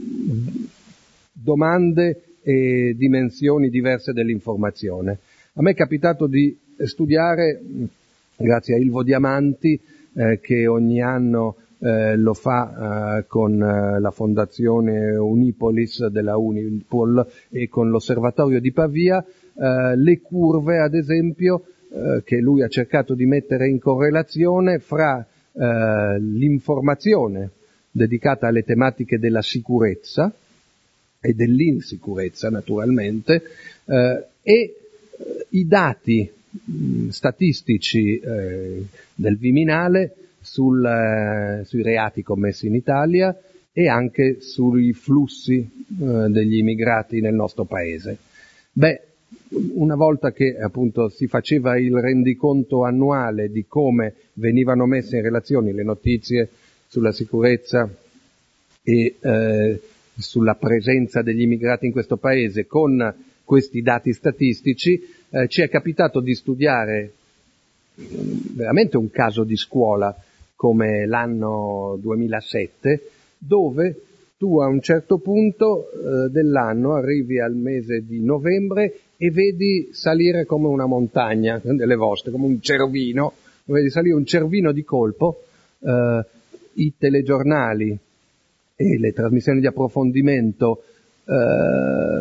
domande e dimensioni diverse dell'informazione. A me è capitato di studiare, grazie a Ilvo Diamanti, eh, che ogni anno Eh, lo fa eh, con eh, la fondazione Unipolis della Unipol e con l'osservatorio di Pavia, eh, le curve ad esempio eh, che lui ha cercato di mettere in correlazione fra eh, l'informazione dedicata alle tematiche della sicurezza e dell'insicurezza naturalmente, eh, e eh, i dati mh, statistici eh, del Viminale sul, eh, sui reati commessi in Italia e anche sui flussi eh, degli immigrati nel nostro paese. Beh, una volta che appunto si faceva il rendiconto annuale di come venivano messe in relazione le notizie sulla sicurezza e eh, sulla presenza degli immigrati in questo paese con questi dati statistici, eh, ci è capitato di studiare veramente un caso di scuola come l'anno duemilasette, dove tu a un certo punto eh, dell'anno arrivi al mese di novembre e vedi salire come una montagna delle vostre, come un cervino, vedi salire un cervino di colpo, eh, i telegiornali e le trasmissioni di approfondimento eh,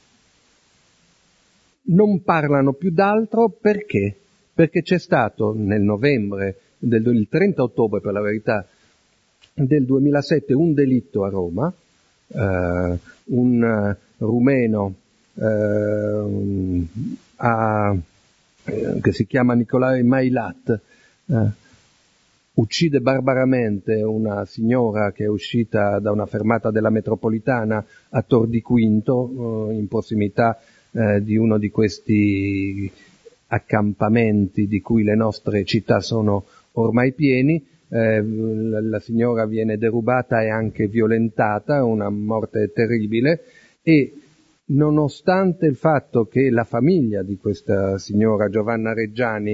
non parlano più d'altro. Perché? Perché c'è stato nel novembre, del, il trenta ottobre per la verità, del duemilasette un delitto a Roma, eh, un uh, rumeno eh, a, eh, che si chiama Nicolae Mailat, eh, uccide barbaramente una signora che è uscita da una fermata della metropolitana a Tor di Quinto, eh, in prossimità eh, di uno di questi accampamenti di cui le nostre città sono ormai pieni. Eh, la, la signora viene derubata e anche violentata, una morte terribile, e nonostante il fatto che la famiglia di questa signora, Giovanna Reggiani,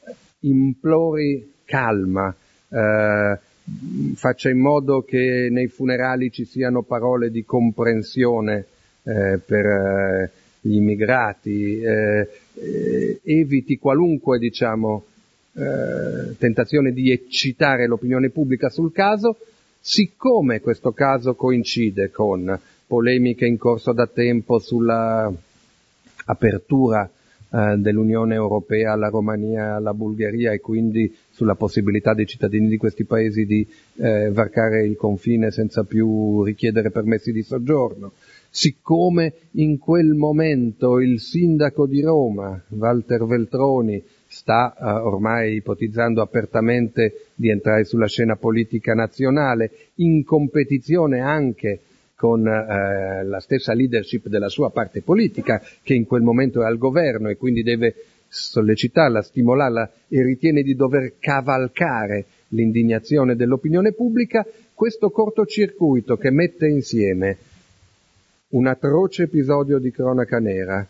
implori calma, eh, faccia in modo che nei funerali ci siano parole di comprensione eh, per eh, gli immigrati, eh, eh, eviti qualunque, diciamo, eh, tentazione di eccitare l'opinione pubblica sul caso, siccome questo caso coincide con polemiche in corso da tempo sulla apertura eh, dell'Unione Europea alla Romania e alla Bulgaria e quindi sulla possibilità dei cittadini di questi paesi di eh, varcare il confine senza più richiedere permessi di soggiorno, siccome in quel momento il sindaco di Roma, Walter Veltroni, sta eh, ormai ipotizzando apertamente di entrare sulla scena politica nazionale, in competizione anche con eh, la stessa leadership della sua parte politica, che in quel momento è al governo e quindi deve sollecitarla, stimolarla e ritiene di dover cavalcare l'indignazione dell'opinione pubblica. Questo cortocircuito che mette insieme un atroce episodio di cronaca nera,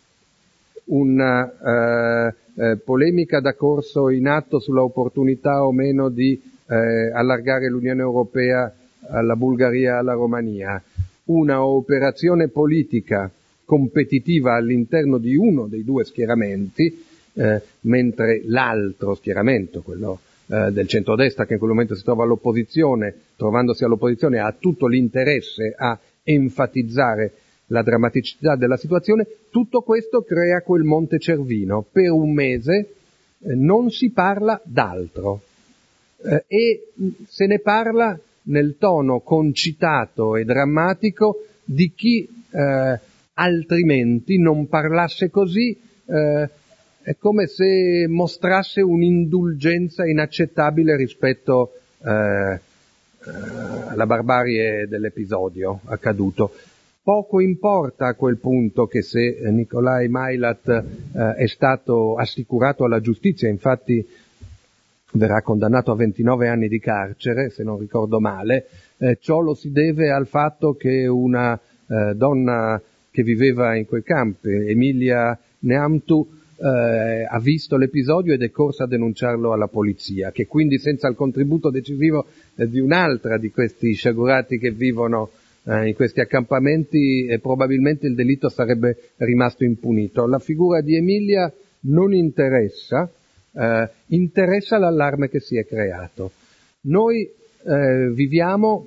una eh, eh, polemica da corso in atto sulla opportunità o meno di eh, allargare l'Unione Europea alla Bulgaria e alla Romania, una operazione politica competitiva all'interno di uno dei due schieramenti, eh, mentre l'altro schieramento, quello eh, del centrodestra, che in quel momento si trova all'opposizione, trovandosi all'opposizione, ha tutto l'interesse a enfatizzare la drammaticità della situazione. Tutto questo crea quel Monte Cervino. Per un mese eh, non si parla d'altro eh, e se ne parla nel tono concitato e drammatico di chi eh, altrimenti non parlasse così, eh, è come se mostrasse un'indulgenza inaccettabile rispetto eh, alla barbarie dell'episodio accaduto. Poco importa a quel punto che se Nicolae Mailat eh, è stato assicurato alla giustizia, infatti verrà condannato a ventinove anni di carcere, se non ricordo male, eh, ciò lo si deve al fatto che una eh, donna che viveva in quei campi, Emilia Neamtu, eh, ha visto l'episodio ed è corsa a denunciarlo alla polizia, che quindi senza il contributo decisivo eh, di un'altra di questi sciagurati che vivono eh, in questi accampamenti, eh, probabilmente il delitto sarebbe rimasto impunito. La figura di Emilia non interessa, eh, interessa l'allarme che si è creato. Noi eh, viviamo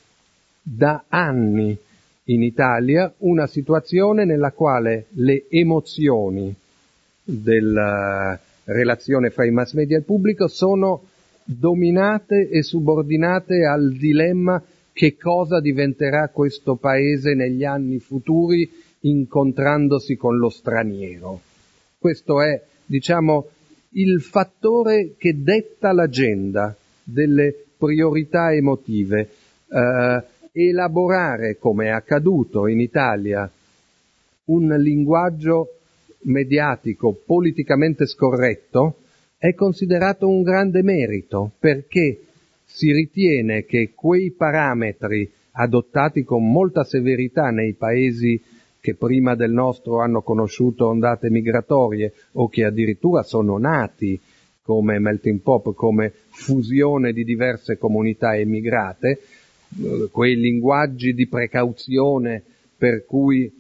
da anni in Italia una situazione nella quale le emozioni della relazione fra i mass media e il pubblico sono dominate e subordinate al dilemma che cosa diventerà questo paese negli anni futuri incontrandosi con lo straniero. Questo è, diciamo, il fattore che detta l'agenda delle priorità emotive. Eh, elaborare, come è accaduto in Italia, un linguaggio mediatico politicamente scorretto è considerato un grande merito, perché si ritiene che quei parametri adottati con molta severità nei paesi che prima del nostro hanno conosciuto ondate migratorie o che addirittura sono nati come melting pot, come fusione di diverse comunità emigrate, quei linguaggi di precauzione per cui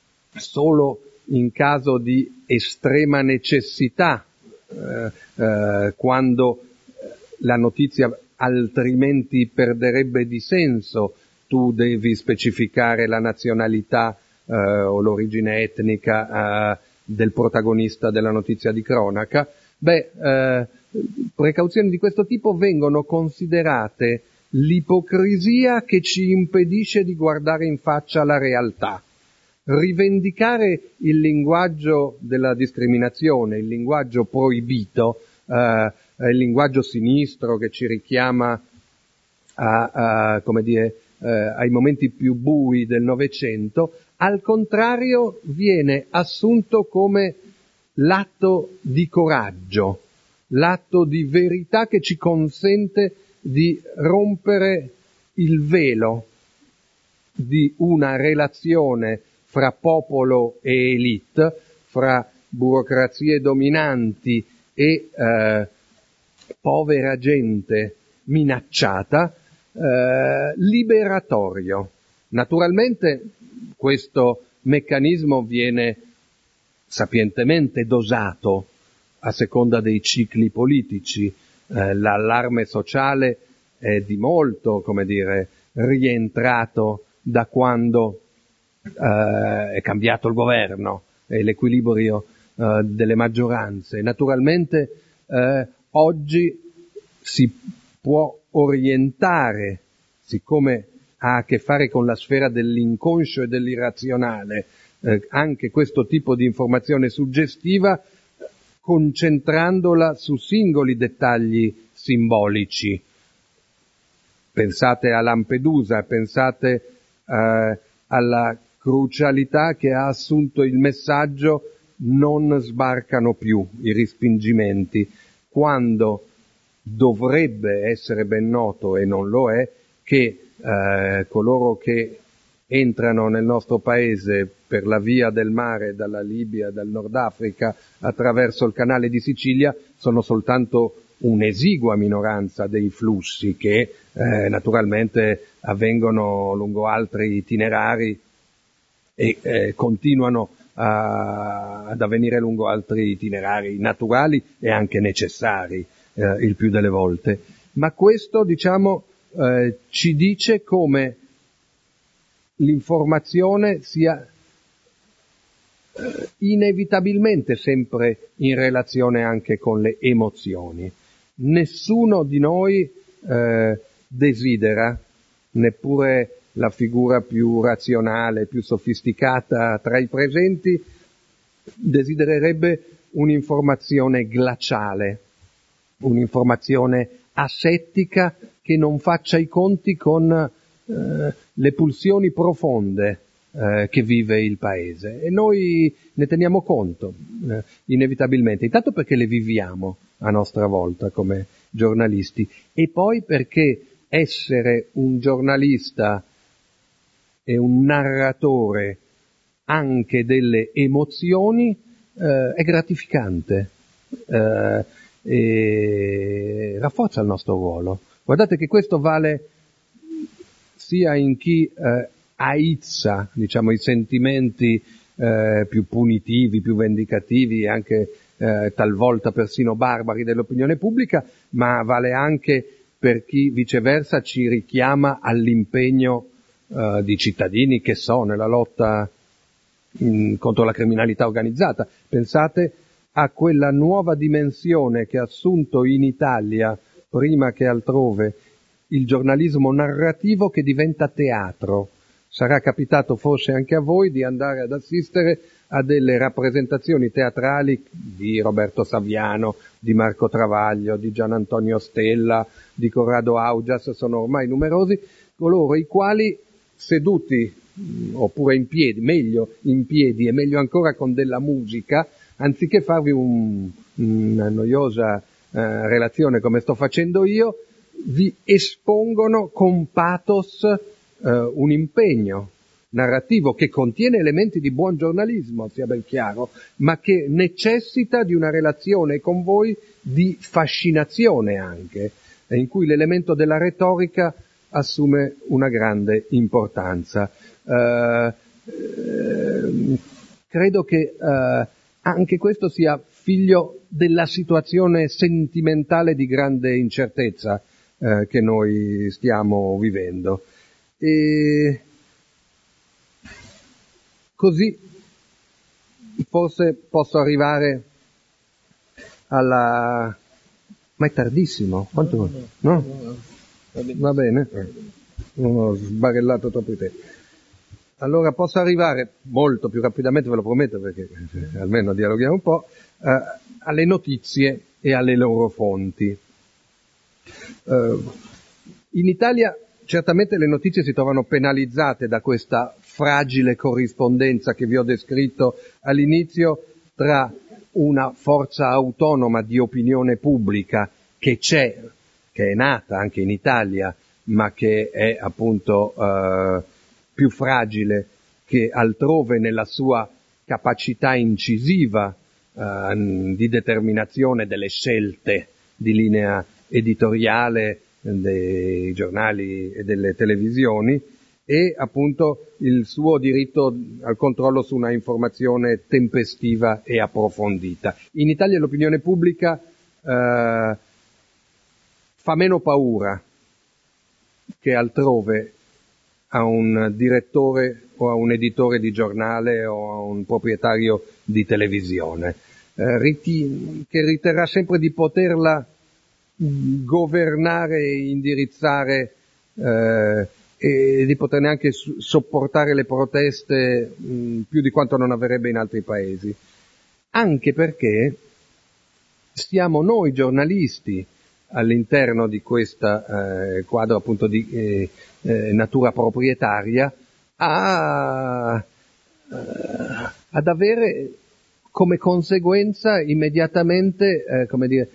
solo in caso di estrema necessità, eh, eh, quando la notizia altrimenti perderebbe di senso, tu devi specificare la nazionalità eh, o l'origine etnica eh, del protagonista della notizia di cronaca. Beh, eh, precauzioni di questo tipo vengono considerate l'ipocrisia che ci impedisce di guardare in faccia la realtà. Rivendicare il linguaggio della discriminazione, il linguaggio proibito, eh, il linguaggio sinistro che ci richiama a, a, come dire, eh, ai momenti più bui del Novecento, al contrario viene assunto come l'atto di coraggio, l'atto di verità che ci consente di rompere il velo di una relazione fra popolo e elite, fra burocrazie dominanti e eh, povera gente minacciata, eh, liberatorio. Naturalmente questo meccanismo viene sapientemente dosato a seconda dei cicli politici. Eh, l'allarme sociale è di molto, come dire, rientrato da quando eh, è cambiato il governo e l'equilibrio eh, delle maggioranze. Naturalmente eh, oggi si può orientare, siccome ha a che fare con la sfera dell'inconscio e dell'irrazionale, eh, anche questo tipo di informazione suggestiva, concentrandola su singoli dettagli simbolici. Pensate a Lampedusa, pensate eh, alla crucialità che ha assunto il messaggio non sbarcano più i respingimenti, quando dovrebbe essere ben noto, e non lo è, che eh, coloro che entrano nel nostro paese per la via del mare dalla Libia, dal Nord Africa, attraverso il canale di Sicilia, sono soltanto un'esigua minoranza dei flussi che eh, naturalmente avvengono lungo altri itinerari e eh, continuano a, ad avvenire lungo altri itinerari naturali e anche necessari eh, il più delle volte. Ma questo, diciamo, eh, ci dice come l'informazione sia eh, inevitabilmente sempre in relazione anche con le emozioni. Nessuno di noi eh, desidera, neppure la figura più razionale, più sofisticata tra i presenti, desidererebbe un'informazione glaciale, un'informazione asettica che non faccia i conti con eh, le pulsioni profonde eh, che vive il paese. E noi ne teniamo conto, eh, inevitabilmente, intanto perché le viviamo a nostra volta come giornalisti, e poi perché essere un giornalista e un narratore anche delle emozioni eh, è gratificante eh, e rafforza il nostro ruolo. Guardate che questo vale sia in chi eh, aizza, diciamo, i sentimenti eh, più punitivi, più vendicativi e anche eh, talvolta persino barbari dell'opinione pubblica, ma vale anche per chi viceversa ci richiama all'impegno uh, di cittadini che so nella lotta mh, contro la criminalità organizzata. Pensate a quella nuova dimensione che ha assunto in Italia prima che altrove, il giornalismo narrativo che diventa teatro. Sarà capitato forse anche a voi di andare ad assistere a delle rappresentazioni teatrali di Roberto Saviano, di Marco Travaglio, di Gian Antonio Stella, di Corrado Augias, sono ormai numerosi, coloro i quali seduti, oppure in piedi, meglio in piedi e meglio ancora con della musica, anziché farvi un, una noiosa eh, relazione come sto facendo io, vi espongono con pathos eh, un impegno narrativo che contiene elementi di buon giornalismo, sia ben chiaro, ma che necessita di una relazione con voi di fascinazione anche, in cui l'elemento della retorica assume una grande importanza. Eh, eh, credo che eh, anche questo sia figlio della situazione sentimentale di grande incertezza eh, che noi stiamo vivendo. E così forse posso arrivare alla... Ma è tardissimo? Quanto? No? Va bene? Non ho sbarellato troppo di tempo. Allora posso arrivare molto più rapidamente, ve lo prometto, perché eh, almeno dialoghiamo un po', eh, alle notizie e alle loro fonti. Eh, in Italia certamente le notizie si trovano penalizzate da questa fragile corrispondenza che vi ho descritto all'inizio tra una forza autonoma di opinione pubblica che c'è, che è nata anche in Italia, ma che è appunto eh, più fragile che altrove nella sua capacità incisiva eh, di determinazione delle scelte di linea editoriale dei giornali e delle televisioni, e appunto il suo diritto al controllo su una informazione tempestiva e approfondita. In Italia l'opinione pubblica eh, fa meno paura che altrove a un direttore o a un editore di giornale o a un proprietario di televisione, eh, riti- che riterrà sempre di poterla governare e indirizzare eh, e di poterne anche su- sopportare le proteste mh, più di quanto non avverrebbe in altri paesi. Anche perché siamo noi giornalisti all'interno di questa eh, quadro appunto di eh, eh, natura proprietaria a, eh, ad avere come conseguenza immediatamente, eh, come dire,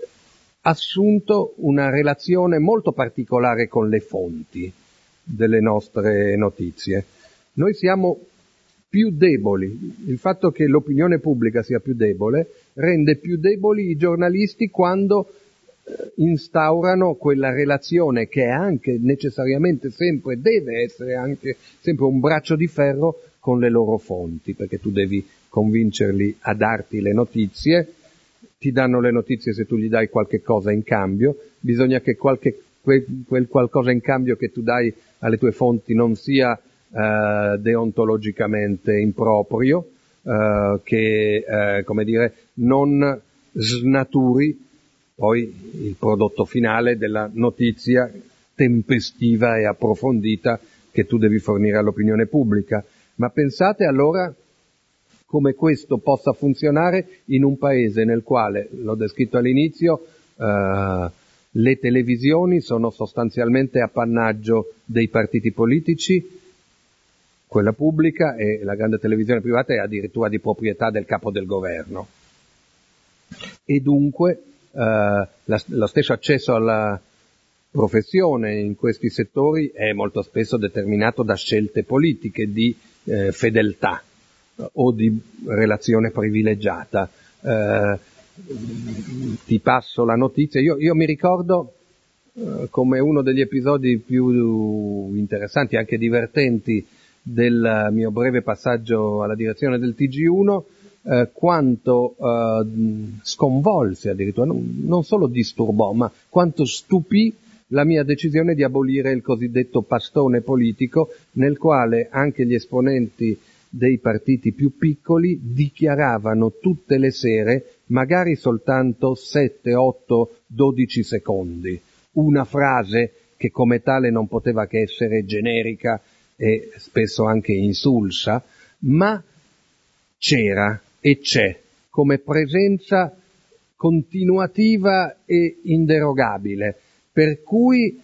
assunto una relazione molto particolare con le fonti delle nostre notizie. Noi siamo più deboli. Il fatto che l'opinione pubblica sia più debole rende più deboli i giornalisti quando eh, instaurano quella relazione che è anche necessariamente sempre, deve essere anche sempre un braccio di ferro con le loro fonti, perché tu devi convincerli a darti le notizie. Ti danno le notizie se tu gli dai qualche cosa in cambio, bisogna che qualche, quel, quel qualcosa in cambio che tu dai alle tue fonti non sia eh, deontologicamente improprio, eh, che eh, come dire, non snaturi poi il prodotto finale della notizia tempestiva e approfondita che tu devi fornire all'opinione pubblica. Ma pensate allora come questo possa funzionare in un paese nel quale, l'ho descritto all'inizio, eh, le televisioni sono sostanzialmente appannaggio dei partiti politici, quella pubblica, e la grande televisione privata è addirittura di proprietà del capo del governo. E dunque eh, la, lo stesso accesso alla professione in questi settori è molto spesso determinato da scelte politiche di eh, fedeltà o di relazione privilegiata. Eh, ti passo la notizia. Io, io mi ricordo eh, come uno degli episodi più interessanti, anche divertenti, del mio breve passaggio alla direzione del T G uno, eh, quanto eh, sconvolse addirittura, non, non solo disturbò, ma quanto stupì la mia decisione di abolire il cosiddetto pastone politico, nel quale anche gli esponenti dei partiti più piccoli dichiaravano tutte le sere magari soltanto sette, otto, dodici secondi. Una frase che come tale non poteva che essere generica e spesso anche insulsa, ma c'era e c'è come presenza continuativa e inderogabile, per cui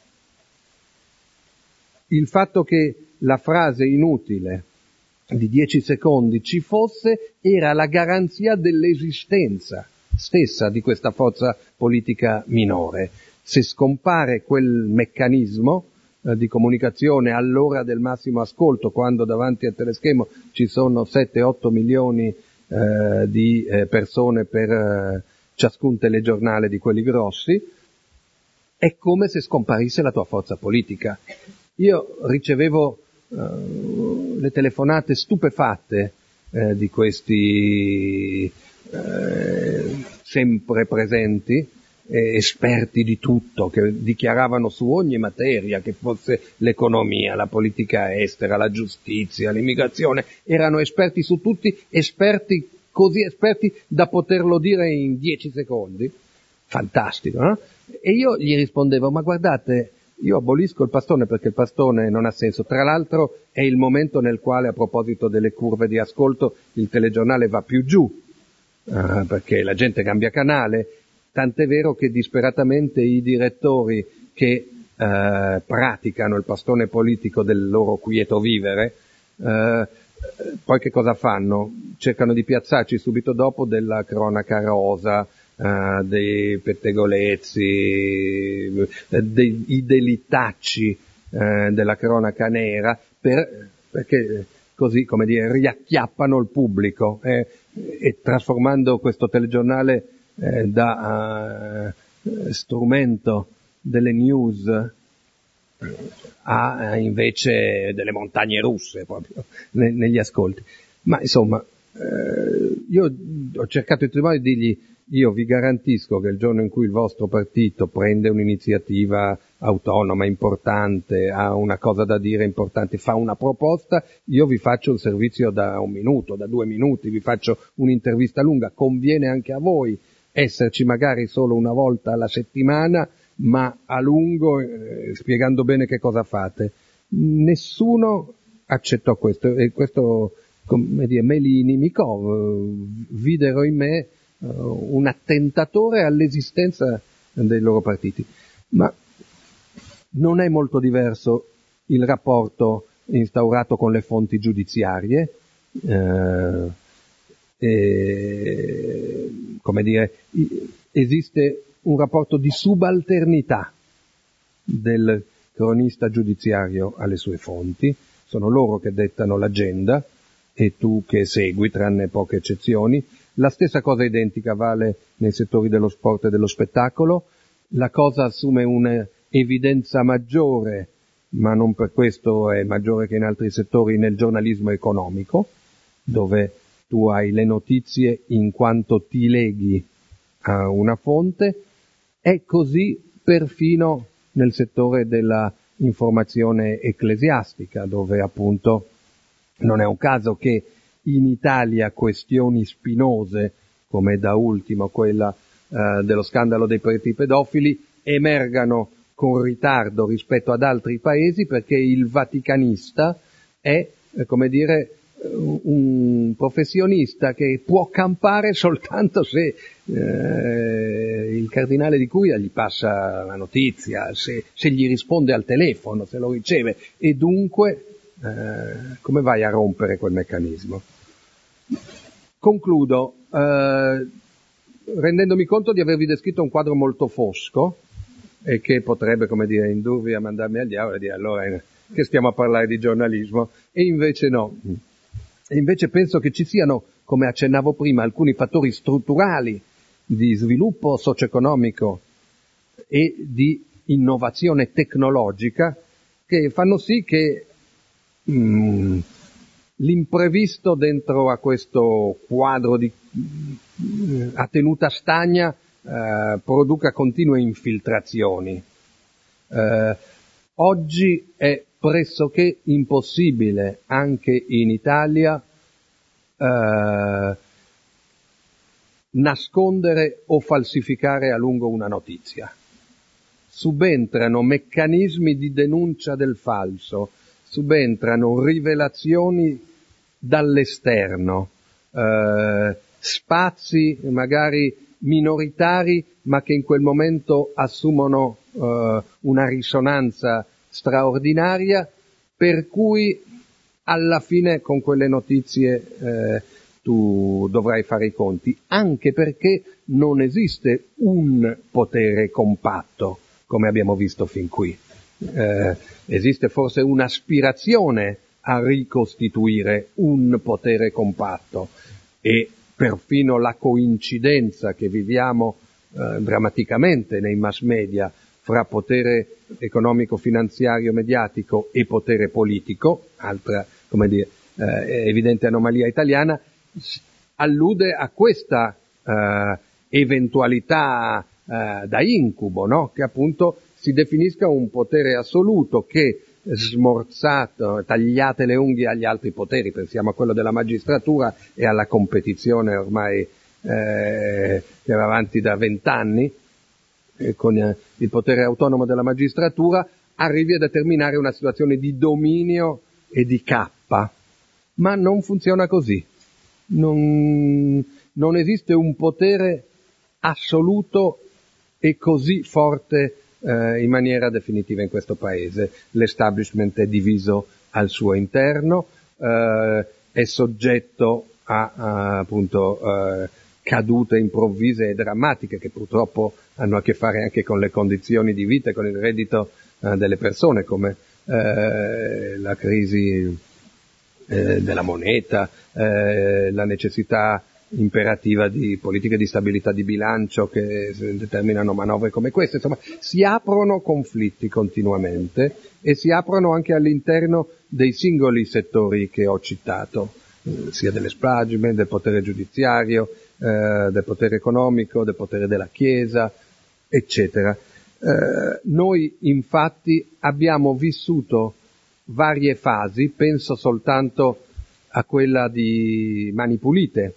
il fatto che la frase inutile di dieci secondi ci fosse era la garanzia dell'esistenza stessa di questa forza politica minore. Se scompare quel meccanismo eh, di comunicazione all'ora del massimo ascolto, quando davanti al teleschermo ci sono sette otto milioni eh, di eh, persone per eh, ciascun telegiornale di quelli grossi, è come se scomparisse la tua forza politica. Io ricevevo uh, le telefonate stupefatte eh, di questi eh, sempre presenti, eh, esperti di tutto, che dichiaravano su ogni materia, che fosse l'economia, la politica estera, la giustizia, l'immigrazione, erano esperti su tutti, esperti così esperti da poterlo dire in dieci secondi. Fantastico, no? E io gli rispondevo, ma guardate, io abolisco il pastone perché il pastone non ha senso. Tra l'altro è il momento nel quale, a proposito delle curve di ascolto, il telegiornale va più giù, uh, perché la gente cambia canale, tant'è vero che disperatamente i direttori che uh, praticano il pastone politico del loro quieto vivere, uh, poi che cosa fanno? Cercano di piazzarci subito dopo della cronaca rosa, Uh, dei pettegolezzi, dei i delitacci uh, della cronaca nera, per, perché così, come dire, riacchiappano il pubblico eh, e trasformando questo telegiornale eh, da uh, strumento delle news a invece delle montagne russe proprio ne, negli ascolti. Ma insomma, eh, io ho cercato in tutti i modi di dirgli: io vi garantisco che il giorno in cui il vostro partito prende un'iniziativa autonoma, importante, ha una cosa da dire importante, fa una proposta, io vi faccio un servizio da un minuto, da due minuti, vi faccio un'intervista lunga, conviene anche a voi esserci magari solo una volta alla settimana, ma a lungo, eh, spiegando bene che cosa fate. Nessuno accettò questo, e questo, come dire, Melini, Micò, videro in me un attentatore all'esistenza dei loro partiti. Ma non è molto diverso il rapporto instaurato con le fonti giudiziarie, eh, e, come dire, esiste un rapporto di subalternità del cronista giudiziario alle sue fonti, sono loro che dettano l'agenda e tu che segui, tranne poche eccezioni. La stessa cosa identica vale nei settori dello sport e dello spettacolo. La cosa assume un'evidenza maggiore, ma non per questo è maggiore che in altri settori, nel giornalismo economico, dove tu hai le notizie in quanto ti leghi a una fonte. È così perfino nel settore della informazione ecclesiastica, dove appunto non è un caso che in Italia questioni spinose, come da ultimo quella eh, dello scandalo dei preti pedofili, emergano con ritardo rispetto ad altri paesi, perché il vaticanista è, eh, come dire, un professionista che può campare soltanto se eh, il cardinale di Curia gli passa la notizia, se, se gli risponde al telefono, se lo riceve, e dunque eh, come vai a rompere quel meccanismo? Concludo eh, rendendomi conto di avervi descritto un quadro molto fosco e che potrebbe, come dire, indurvi a mandarmi al diavolo e dire allora eh, che stiamo a parlare di giornalismo, e invece no. E invece penso che ci siano, come accennavo prima, alcuni fattori strutturali di sviluppo socio-economico e di innovazione tecnologica che fanno sì che mh, l'imprevisto dentro a questo quadro di, mh, a tenuta stagna eh, produca continue infiltrazioni. Eh, oggi è pressoché impossibile anche in Italia eh, nascondere o falsificare a lungo una notizia. Subentrano meccanismi di denuncia del falso, subentrano rivelazioni dall'esterno, eh, spazi magari minoritari ma che in quel momento assumono eh, una risonanza straordinaria, per cui alla fine con quelle notizie eh, tu dovrai fare i conti, anche perché non esiste un potere compatto, come abbiamo visto fin qui. Eh, esiste forse un'aspirazione a ricostituire un potere compatto e perfino la coincidenza che viviamo eh, drammaticamente nei mass media fra potere economico, finanziario, mediatico e potere politico, altra, come dire, eh, evidente anomalia italiana, allude a questa eh, eventualità eh, da incubo, no? Che appunto si definisca un potere assoluto che, smorzato, tagliate le unghie agli altri poteri, pensiamo a quello della magistratura e alla competizione ormai eh, che va avanti da vent'anni, eh, con eh, il potere autonomo della magistratura, arrivi a determinare una situazione di dominio e di cappa. Ma non funziona così. Non, non esiste un potere assoluto e così forte eh, in maniera definitiva in questo paese. L'establishment è diviso al suo interno, eh, è soggetto a, a appunto eh, cadute improvvise e drammatiche che purtroppo hanno a che fare anche con le condizioni di vita e con il reddito eh, delle persone, come eh, la crisi eh, della moneta, eh, la necessità imperativa di politiche di stabilità di bilancio che determinano manovre come queste. Insomma, si aprono conflitti continuamente e si aprono anche all'interno dei singoli settori che ho citato, eh, sia dell'esplagement, del potere giudiziario, eh, del potere economico, del potere della Chiesa, eccetera. Eh, noi infatti abbiamo vissuto varie fasi, penso soltanto a quella di Mani Pulite,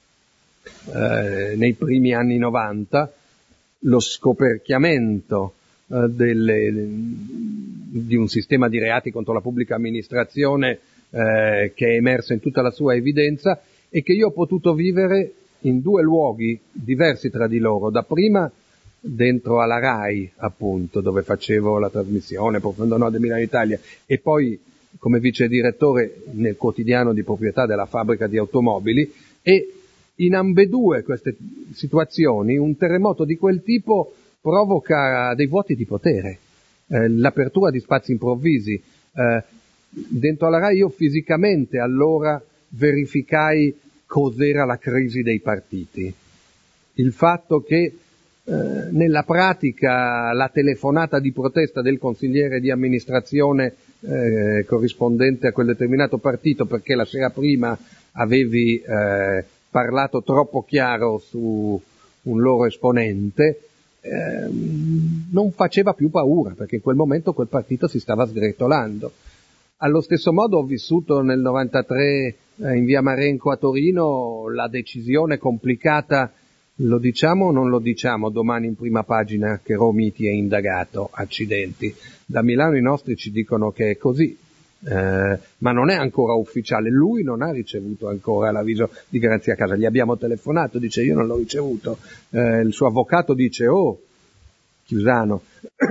eh, nei primi anni novanta, lo scoperchiamento eh, delle, di un sistema di reati contro la pubblica amministrazione eh, che è emerso in tutta la sua evidenza e che io ho potuto vivere in due luoghi diversi tra di loro, dapprima dentro alla RAI, appunto, dove facevo la trasmissione Profondo Nord di Milano Italia, e poi come vice direttore nel quotidiano di proprietà della fabbrica di automobili, e in ambedue queste situazioni un terremoto di quel tipo provoca dei vuoti di potere, eh, l'apertura di spazi improvvisi. Eh, dentro alla RAI io fisicamente allora verificai cos'era la crisi dei partiti, il fatto che Eh, nella pratica la telefonata di protesta del consigliere di amministrazione eh, corrispondente a quel determinato partito perché la sera prima avevi eh, parlato troppo chiaro su un loro esponente eh, non faceva più paura, perché in quel momento quel partito si stava sgretolando. Allo stesso modo ho vissuto nel novantatré eh, in via Marenco a Torino la decisione complicata. Lo diciamo o non lo diciamo domani in prima pagina che Romiti è indagato? Accidenti. Da Milano i nostri ci dicono che è così, eh, ma non è ancora ufficiale. Lui non ha ricevuto ancora l'avviso di garanzia a casa. Gli abbiamo telefonato, dice io non l'ho ricevuto. Eh, il suo avvocato dice oh, Chiusano,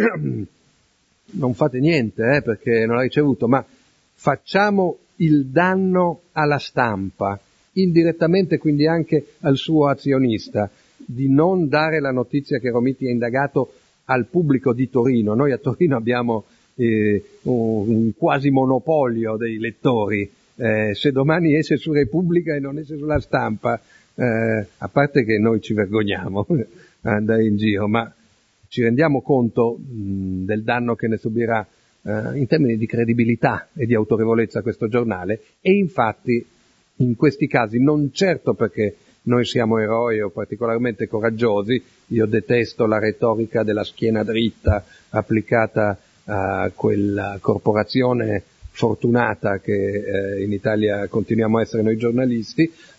non fate niente eh, perché non l'ha ricevuto, ma facciamo il danno alla stampa, indirettamente quindi anche al suo azionista, di non dare la notizia che Romiti è indagato al pubblico di Torino. Noi a Torino abbiamo eh, un, un quasi monopolio dei lettori, eh, se domani esce su Repubblica e non esce sulla Stampa, eh, a parte che noi ci vergogniamo a andare in giro, ma ci rendiamo conto mh, del danno che ne subirà eh, in termini di credibilità e di autorevolezza questo giornale, e infatti in questi casi, non certo perché noi siamo eroi o particolarmente coraggiosi, io detesto la retorica della schiena dritta applicata a quella corporazione fortunata che eh, in Italia continuiamo a essere noi giornalisti,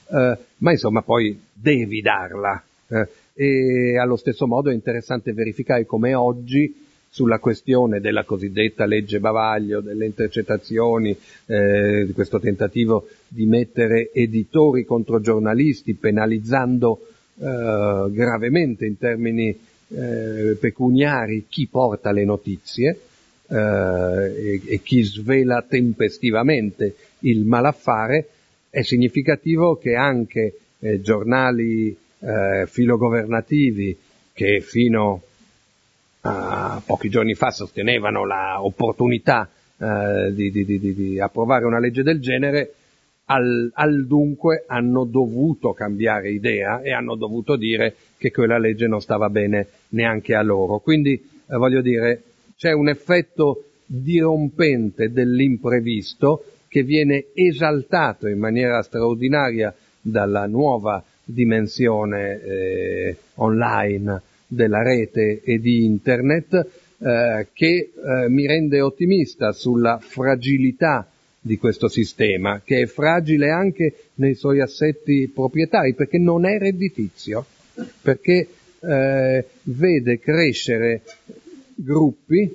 eh, ma insomma poi devi darla. Eh, e allo stesso modo è interessante verificare come oggi sulla questione della cosiddetta legge bavaglio, delle intercettazioni, eh, di questo tentativo di mettere editori contro giornalisti, penalizzando eh, gravemente in termini eh, pecuniari chi porta le notizie eh, e, e chi svela tempestivamente il malaffare, è significativo che anche eh, giornali eh, filogovernativi che fino a pochi giorni fa sostenevano la opportunità eh, di, di, di, di approvare una legge del genere, al, al dunque hanno dovuto cambiare idea e hanno dovuto dire che quella legge non stava bene neanche a loro. Quindi eh, voglio dire, c'è un effetto dirompente dell'imprevisto che viene esaltato in maniera straordinaria dalla nuova dimensione eh, online della rete e di internet, eh, che eh, mi rende ottimista sulla fragilità di questo sistema, che è fragile anche nei suoi assetti proprietari, perché non è redditizio, perché eh, vede crescere gruppi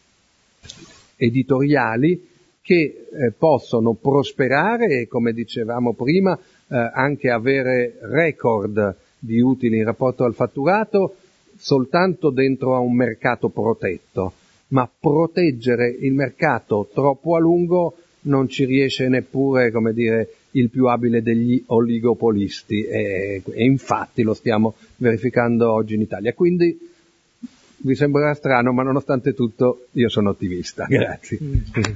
editoriali che eh, possono prosperare e, come dicevamo prima, eh, anche avere record di utili in rapporto al fatturato soltanto dentro a un mercato protetto, ma proteggere il mercato troppo a lungo non ci riesce neppure, come dire, il più abile degli oligopolisti, e, e infatti lo stiamo verificando oggi in Italia. Quindi vi sembrerà strano, ma nonostante tutto io sono ottimista. Grazie. Mm.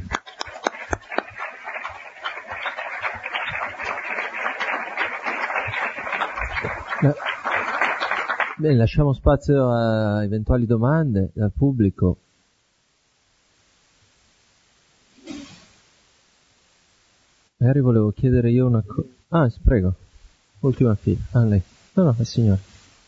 Bene, lasciamo spazio a eventuali domande dal pubblico. Magari volevo chiedere io una cosa. Ah, prego. Ultima fila. Ah, lei. No, no, il signore.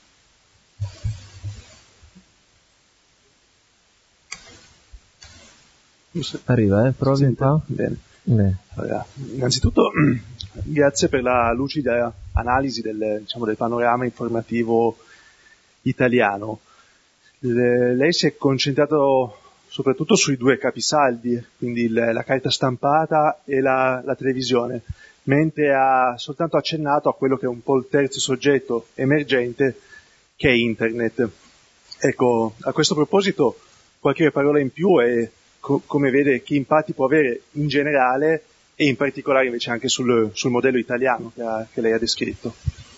Arriva, eh? Provi un po'? Bene. Bene. Allora, innanzitutto, grazie per la lucida analisi del, diciamo, del panorama informativo italiano. Le, lei si è concentrato soprattutto sui due capisaldi, quindi il, la carta stampata e la, la televisione, mentre ha soltanto accennato a quello che è un po' il terzo soggetto emergente, che è internet. Ecco, a questo proposito, qualche parola in più è co- come vede che impatti può avere in generale e in particolare invece anche sul, sul modello italiano che, ha, che lei ha descritto.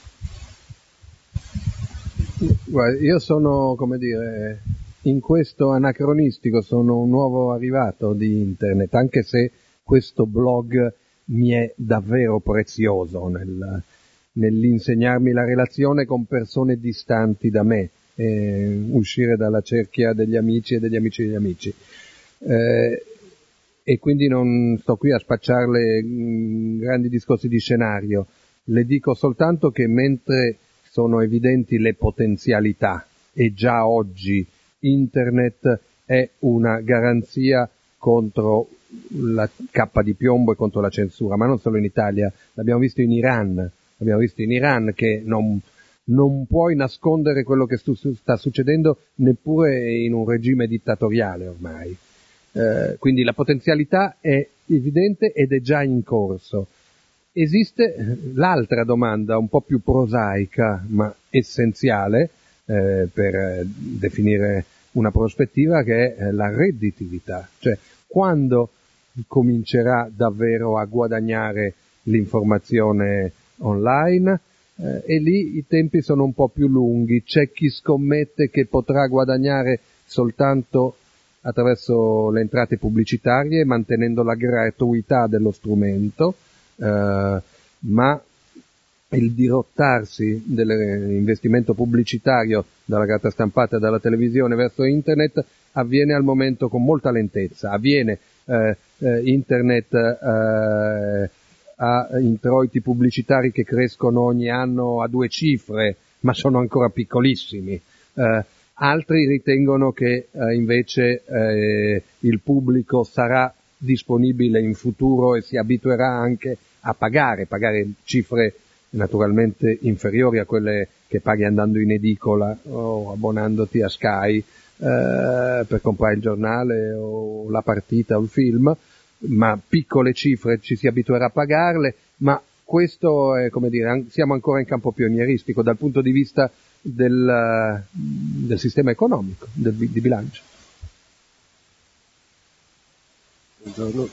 Guarda, io sono, come dire, in questo anacronistico, sono un nuovo arrivato di internet, anche se questo blog mi è davvero prezioso nel, nell'insegnarmi la relazione con persone distanti da me, eh, uscire dalla cerchia degli amici e degli amici degli amici. Eh, e quindi non sto qui a spacciarle mh, grandi discorsi di scenario, le dico soltanto che mentre sono evidenti le potenzialità e già oggi internet è una garanzia contro la cappa di piombo e contro la censura, ma non solo in Italia, l'abbiamo visto in Iran, l'abbiamo visto in Iran che non, non puoi nascondere quello che stu- sta succedendo neppure in un regime dittatoriale ormai. Eh, quindi la potenzialità è evidente ed è già in corso. Esiste l'altra domanda, un po' più prosaica ma essenziale eh, per definire una prospettiva, che è la redditività, cioè quando comincerà davvero a guadagnare l'informazione online, eh, e lì i tempi sono un po' più lunghi, c'è chi scommette che potrà guadagnare soltanto attraverso le entrate pubblicitarie mantenendo la gratuità dello strumento, Uh, ma il dirottarsi dell'investimento pubblicitario dalla carta stampata e dalla televisione verso internet avviene al momento con molta lentezza, avviene uh, uh, internet uh, ha introiti pubblicitari che crescono ogni anno a due cifre, ma sono ancora piccolissimi. Uh, altri ritengono che uh, invece uh, il pubblico sarà disponibile in futuro e si abituerà anche a pagare, pagare cifre naturalmente inferiori a quelle che paghi andando in edicola o abbonandoti a Sky eh, per comprare il giornale o la partita o il film, ma piccole cifre ci si abituerà a pagarle, ma questo è, come dire, siamo ancora in campo pionieristico dal punto di vista del, del sistema economico, del, di bilancio. Buongiorno.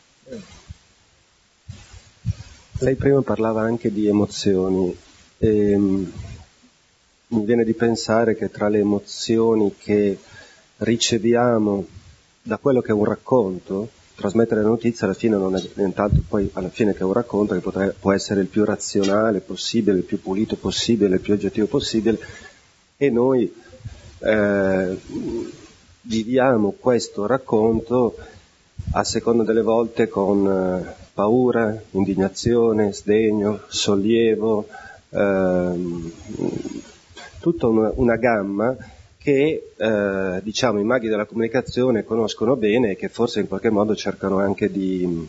Lei prima parlava anche di emozioni e mi viene di pensare che tra le emozioni che riceviamo da quello che è un racconto, trasmettere la notizia alla fine non è nient'altro poi alla fine che un racconto che potrà, può essere il più razionale possibile, il più pulito possibile, il più oggettivo possibile, e noi eh, viviamo questo racconto a seconda delle volte con eh, paura, indignazione, sdegno, sollievo, ehm, tutta una, una gamma che eh, diciamo i maghi della comunicazione conoscono bene e che forse in qualche modo cercano anche di,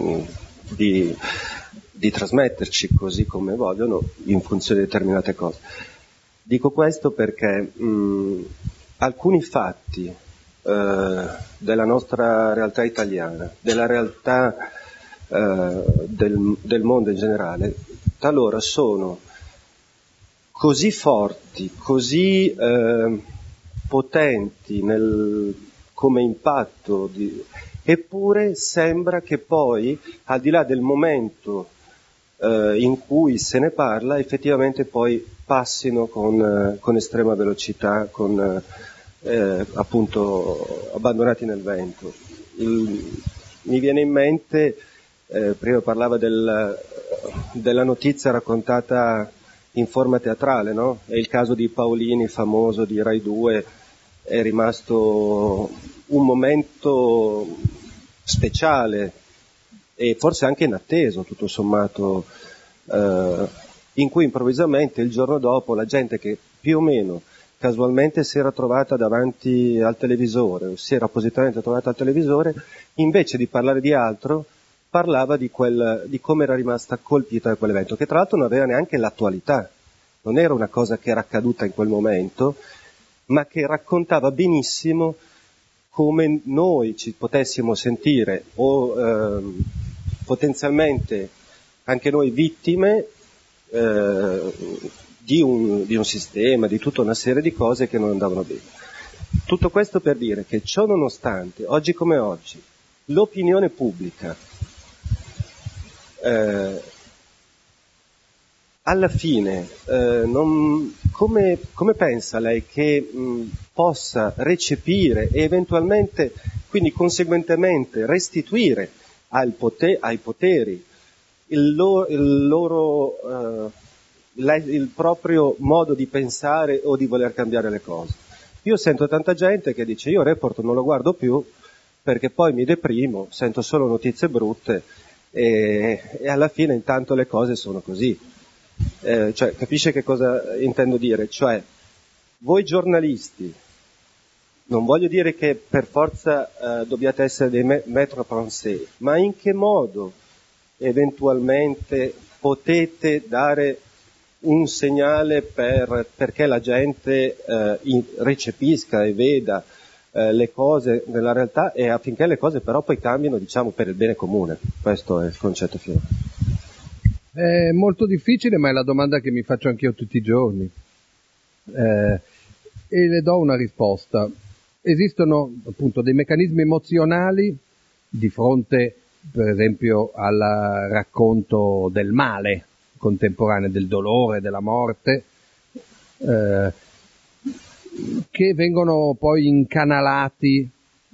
di, di trasmetterci così come vogliono in funzione di determinate cose. Dico questo perché mh, alcuni fatti eh, della nostra realtà italiana, della realtà eh, del, del mondo in generale, talora sono così forti, così eh, potenti nel, come impatto, di, eppure sembra che poi, al di là del momento eh, in cui se ne parla, effettivamente poi passino con, eh, con estrema velocità, con eh, appunto abbandonati nel vento. Il, mi viene in mente, eh, prima parlava del, della notizia raccontata in forma teatrale, no? È il caso di Paolini, famoso di Rai due, è rimasto un momento speciale e forse anche inatteso, tutto sommato, eh, in cui improvvisamente il giorno dopo la gente che più o meno casualmente si era trovata davanti al televisore, o si era appositamente trovata al televisore, invece di parlare di altro, parlava di, quel, di come era rimasta colpita da quell'evento, che tra l'altro non aveva neanche l'attualità, non era una cosa che era accaduta in quel momento, ma che raccontava benissimo come noi ci potessimo sentire o ehm, potenzialmente anche noi vittime eh, di, un, di un sistema, di tutta una serie di cose che non andavano bene. Tutto questo per dire che ciò nonostante, oggi come oggi, l'opinione pubblica Eh, alla fine, eh, non, come, come pensa lei che mh, possa recepire e eventualmente, quindi conseguentemente, restituire al poter, ai poteri il, lo, il loro, eh, la, il proprio modo di pensare o di voler cambiare le cose? Io sento tanta gente che dice: io Report non lo guardo più perché poi mi deprimo, sento solo notizie brutte. E, e alla fine intanto le cose sono così. Eh, cioè, capisce che cosa intendo dire? Cioè, voi giornalisti, non voglio dire che per forza eh, dobbiate essere dei maître français, ma in che modo eventualmente potete dare un segnale per, perché la gente eh, in, recepisca e veda le cose nella realtà e affinché le cose però poi cambino, diciamo, per il bene comune. Questo è il concetto finale. È molto difficile, ma è la domanda che mi faccio anch'io tutti i giorni eh, e le do una risposta. Esistono appunto dei meccanismi emozionali di fronte, per esempio, al racconto del male contemporaneo, del dolore, della morte, eh, che vengono poi incanalati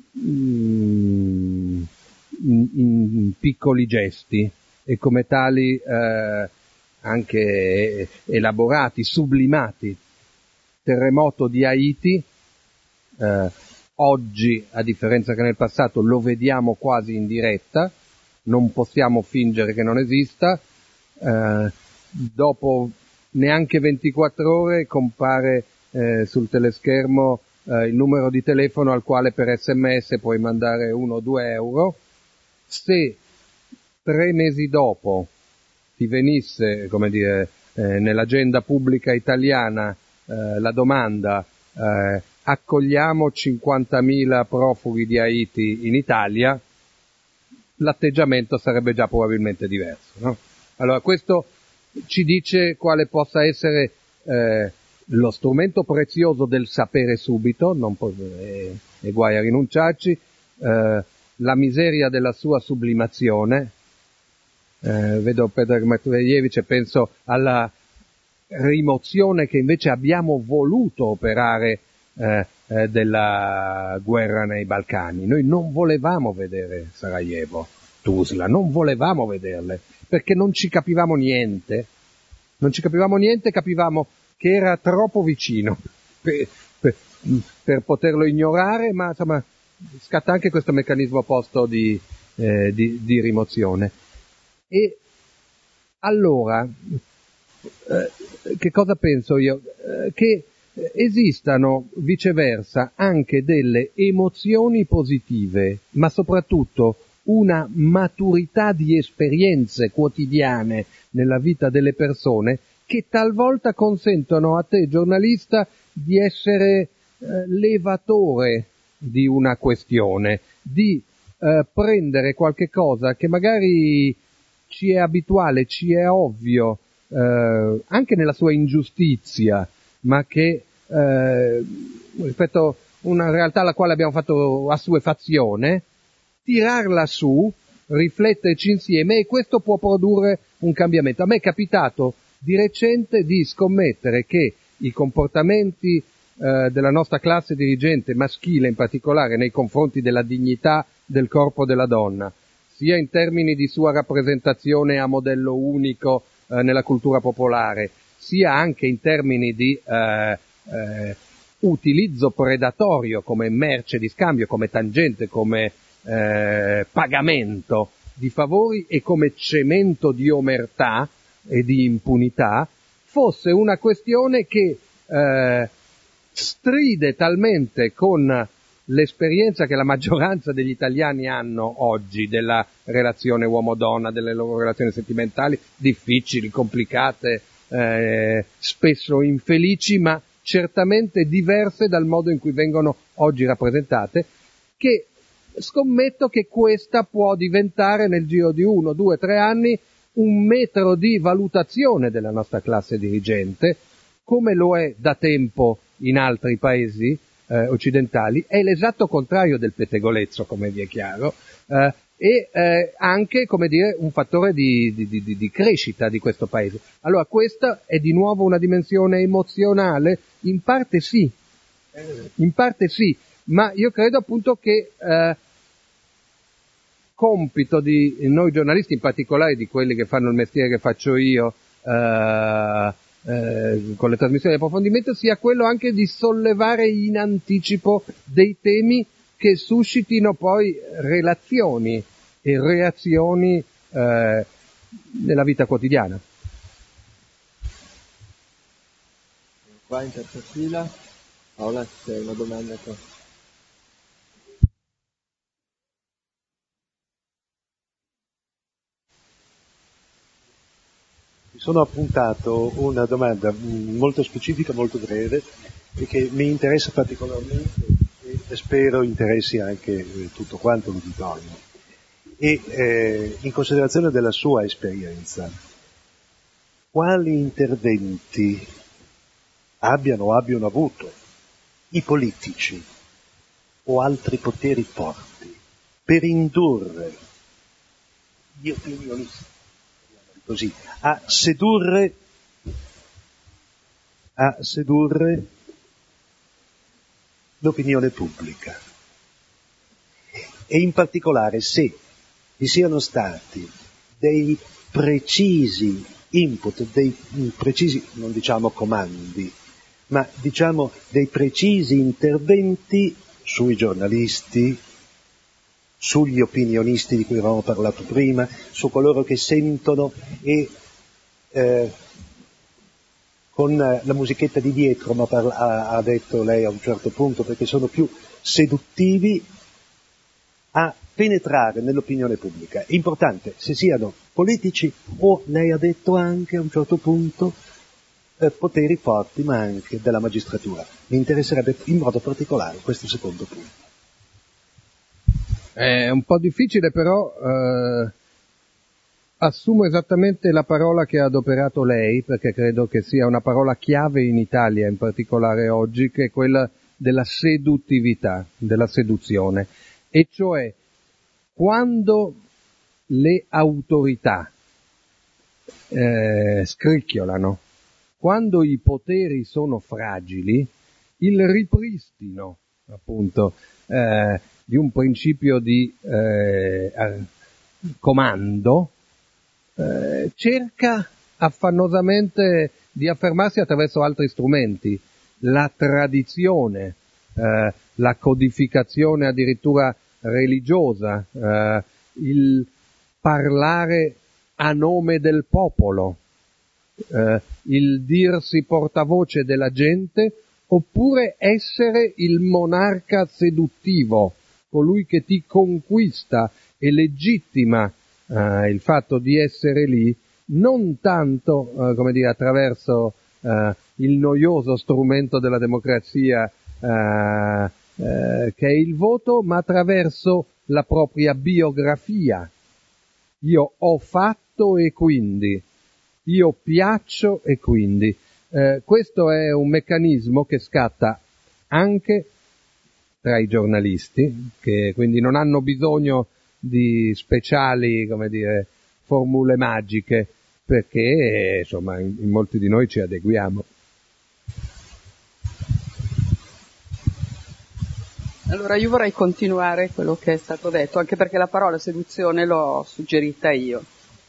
mm, in, in piccoli gesti e come tali eh, anche elaborati, sublimati. Terremoto di Haiti, eh, oggi, a differenza che nel passato, lo vediamo quasi in diretta, non possiamo fingere che non esista, eh, dopo neanche ventiquattro ore compare Eh, sul teleschermo eh, il numero di telefono al quale per sms puoi mandare uno o due euro. Se tre mesi dopo ti venisse, come dire, eh, nell'agenda pubblica italiana eh, la domanda eh, accogliamo cinquantamila profughi di Haiti in Italia, l'atteggiamento sarebbe già probabilmente diverso, no? Allora questo ci dice quale possa essere eh, lo strumento prezioso del sapere subito, non po- e, e guai a rinunciarci, eh, la miseria della sua sublimazione. Eh, vedo Pedro Matvejevic e penso alla rimozione che invece abbiamo voluto operare eh, eh, della guerra nei Balcani. Noi non volevamo vedere Sarajevo, Tuzla, non volevamo vederle, perché non ci capivamo niente, non ci capivamo niente, capivamo che era troppo vicino per, per, per poterlo ignorare, ma insomma scatta anche questo meccanismo opposto di, eh, di, di rimozione. E allora, eh, che cosa penso io? Eh, che esistano viceversa anche delle emozioni positive, ma soprattutto una maturità di esperienze quotidiane nella vita delle persone che talvolta consentono a te, giornalista, di essere eh, levatore di una questione, di eh, prendere qualche cosa che magari ci è abituale, ci è ovvio, eh, anche nella sua ingiustizia, ma che eh, rispetto a una realtà alla quale abbiamo fatto assuefazione, tirarla su, rifletterci insieme, e questo può produrre un cambiamento. A me è capitato di recente di scommettere che i comportamenti eh, della nostra classe dirigente maschile in particolare nei confronti della dignità del corpo della donna, sia in termini di sua rappresentazione a modello unico eh, nella cultura popolare, sia anche in termini di eh, eh, utilizzo predatorio come merce di scambio, come tangente, come eh, pagamento di favori e come cemento di omertà e di impunità, fosse una questione che eh, stride talmente con l'esperienza che la maggioranza degli italiani hanno oggi della relazione uomo-donna, delle loro relazioni sentimentali, difficili, complicate, eh, spesso infelici, ma certamente diverse dal modo in cui vengono oggi rappresentate, che scommetto che questa può diventare nel giro di uno, due, tre anni un metro di valutazione della nostra classe dirigente, come lo è da tempo in altri paesi eh, occidentali. È l'esatto contrario del pettegolezzo, come vi è chiaro, eh, e eh, anche, come dire, un fattore di, di, di, di crescita di questo paese. Allora, questa è di nuovo una dimensione emozionale? In parte sì, in parte sì, ma io credo appunto che eh, compito di noi giornalisti, in particolare di quelli che fanno il mestiere che faccio io, eh, eh, con le trasmissioni di approfondimento, sia quello anche di sollevare in anticipo dei temi che suscitino poi relazioni e reazioni eh, nella vita quotidiana. Qua in terza fila, Paola, c'è una domanda qua. Mi sono appuntato una domanda molto specifica, molto breve, e che mi interessa particolarmente e spero interessi anche tutto quanto l'uditorio. E eh, in considerazione della sua esperienza, quali interventi abbiano o abbiano avuto i politici o altri poteri forti per indurre gli opinionisti così a sedurre a sedurre l'opinione pubblica, e in particolare se vi siano stati dei precisi input, dei precisi, non diciamo comandi, ma diciamo dei precisi interventi sui giornalisti, sugli opinionisti di cui avevamo parlato prima, su coloro che sentono e eh, con la musichetta di dietro, ma parla, ha, ha detto lei a un certo punto, perché sono più seduttivi a penetrare nell'opinione pubblica. È importante se siano politici, o lei ha detto anche a un certo punto eh, poteri forti, ma anche della magistratura. Mi interesserebbe in modo particolare questo secondo punto. È un po' difficile, però eh, assumo esattamente la parola che ha adoperato lei, perché credo che sia una parola chiave in Italia, in particolare oggi, che è quella della seduttività, della seduzione, e cioè quando le autorità eh, scricchiolano, quando i poteri sono fragili, il ripristino, appunto, eh, di un principio di eh, comando eh, cerca affannosamente di affermarsi attraverso altri strumenti, la tradizione, eh, la codificazione addirittura religiosa, eh, il parlare a nome del popolo, eh, il dirsi portavoce della gente, oppure essere il monarca seduttivo, colui che ti conquista e legittima eh, il fatto di essere lì, non tanto eh, come dire, attraverso eh, il noioso strumento della democrazia eh, eh, che è il voto, ma attraverso la propria biografia. Io ho fatto e quindi, io piaccio e quindi. Eh, questo è un meccanismo che scatta anche tra i giornalisti, che quindi non hanno bisogno di speciali, come dire, formule magiche, perché insomma in, in molti di noi ci adeguiamo. Allora io vorrei continuare quello che è stato detto, anche perché la parola seduzione l'ho suggerita io,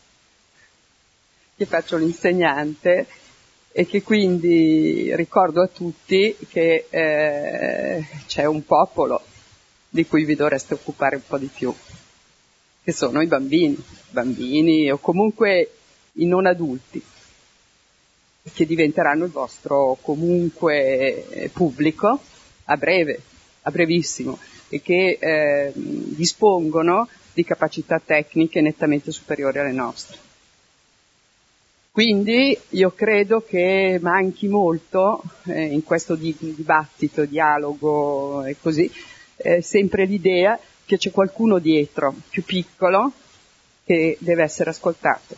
che faccio l'insegnante e che quindi ricordo a tutti che eh, c'è un popolo di cui vi dovreste occupare un po' di più, che sono i bambini, bambini o comunque i non adulti, che diventeranno il vostro comunque pubblico a breve, a brevissimo, e che eh, dispongono di capacità tecniche nettamente superiori alle nostre. Quindi io credo che manchi molto eh, in questo di, dibattito, dialogo e così, eh, sempre l'idea che c'è qualcuno dietro, più piccolo, che deve essere ascoltato.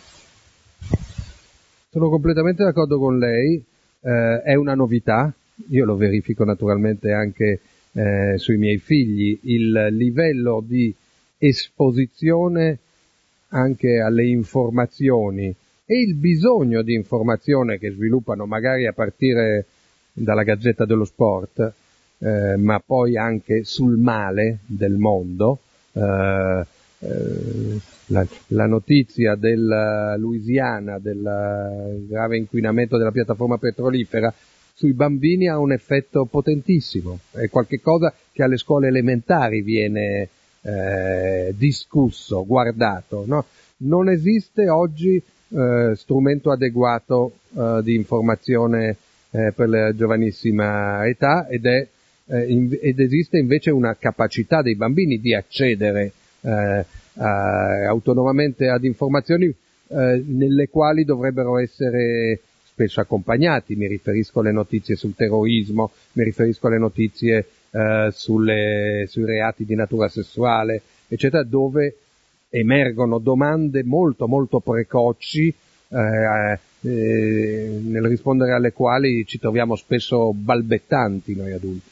Sono completamente d'accordo con lei, eh, è una novità, io lo verifico naturalmente anche eh, sui miei figli, il livello di esposizione anche alle informazioni e il bisogno di informazione che sviluppano magari a partire dalla Gazzetta dello Sport, eh, ma poi anche sul male del mondo. Eh, eh, la, la notizia della Louisiana, del grave inquinamento della piattaforma petrolifera, sui bambini ha un effetto potentissimo, è qualcosa che alle scuole elementari viene eh, discusso, guardato, no? Non esiste oggi eh, strumento adeguato eh, di informazione eh, per la giovanissima età ed, è, eh, in, ed esiste invece una capacità dei bambini di accedere eh, a, autonomamente ad informazioni eh, nelle quali dovrebbero essere spesso accompagnati, mi riferisco alle notizie sul terrorismo, mi riferisco alle notizie eh, sulle, sui reati di natura sessuale, eccetera, dove emergono domande molto molto precoci eh, eh, nel rispondere alle quali ci troviamo spesso balbettanti noi adulti.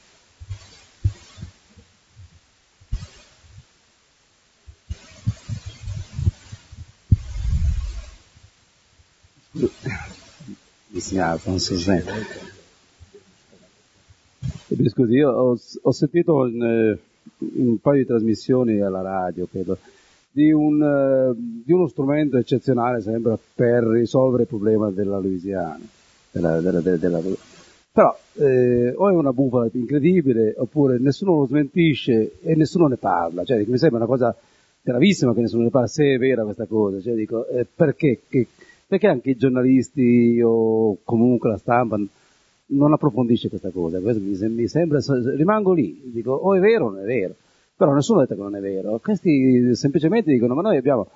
Mi si chiama Alfonso Zen. Scusi, io ho, ho sentito in, in un paio di trasmissioni alla radio, credo, di, un, uh, di uno strumento eccezionale, sembra, per risolvere il problema della Louisiana. Della, della, della, della... Però eh, o è una bufala incredibile, oppure nessuno lo smentisce e nessuno ne parla. Cioè, mi sembra una cosa gravissima che nessuno ne parla, se è vera questa cosa. Cioè, dico, eh, perché? Che, perché anche i giornalisti o comunque la stampa non approfondisce questa cosa? Questo mi, mi sembra, rimango lì, dico, o è vero o non è vero. Però nessuno ha detto che non è vero. Questi semplicemente dicono, ma noi abbiamo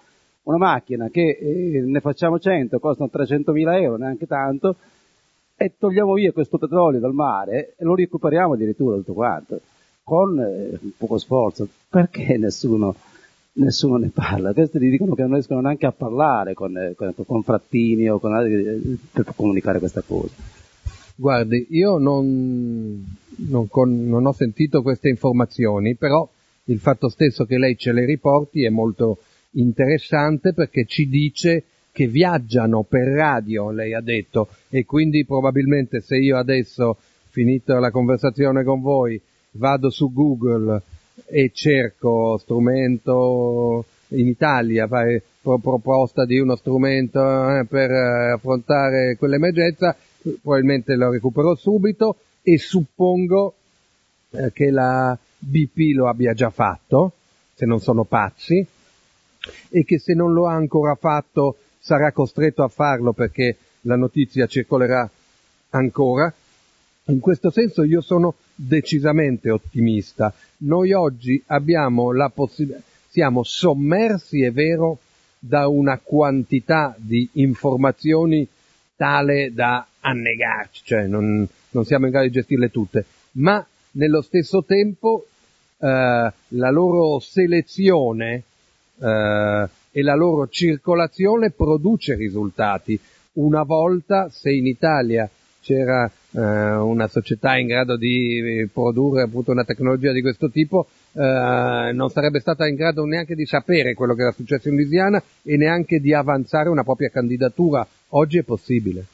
una macchina che eh, ne facciamo cento, costano trecentomila euro, neanche tanto, e togliamo via questo petrolio dal mare e lo recuperiamo addirittura tutto quanto, con eh, poco sforzo. Perché nessuno, nessuno ne parla? Questi ti dicono che non riescono neanche a parlare con, eh, con, con Frattini o con altri eh, per comunicare questa cosa. Guardi, io non, non, con, non ho sentito queste informazioni, però il fatto stesso che lei ce le riporti è molto interessante, perché ci dice che viaggiano per radio, lei ha detto, e quindi probabilmente se io adesso, finita la conversazione con voi, vado su Google e cerco strumento in Italia, fai proposta di uno strumento eh, per affrontare quell'emergenza, probabilmente lo recupero subito, e suppongo eh, che la B P lo abbia già fatto, se non sono pazzi, e che se non lo ha ancora fatto sarà costretto a farlo perché la notizia circolerà ancora. In questo senso io sono decisamente ottimista. Noi oggi abbiamo la possibilità, siamo sommersi, è vero, da una quantità di informazioni tale da annegarci, cioè non, non siamo in grado di gestirle tutte, ma nello stesso tempo eh, la loro selezione eh, e la loro circolazione produce risultati. Una volta, se in Italia c'era eh, una società in grado di produrre appunto una tecnologia di questo tipo, eh, non sarebbe stata in grado neanche di sapere quello che era successo in Louisiana e neanche di avanzare una propria candidatura. Oggi è possibile.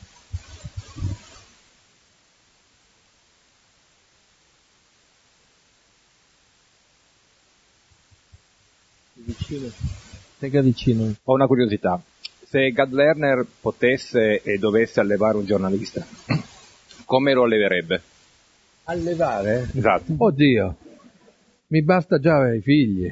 Vicino. Tega vicino. Ho una curiosità. Se Gad Lerner potesse e dovesse allevare un giornalista, come lo alleverebbe? Allevare? Esatto. Oddio, mi basta già avere i figli.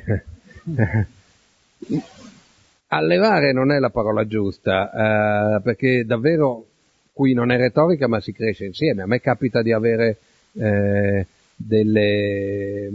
Allevare non è la parola giusta, eh, perché davvero qui non è retorica ma si cresce insieme. A me capita di avere eh, delle...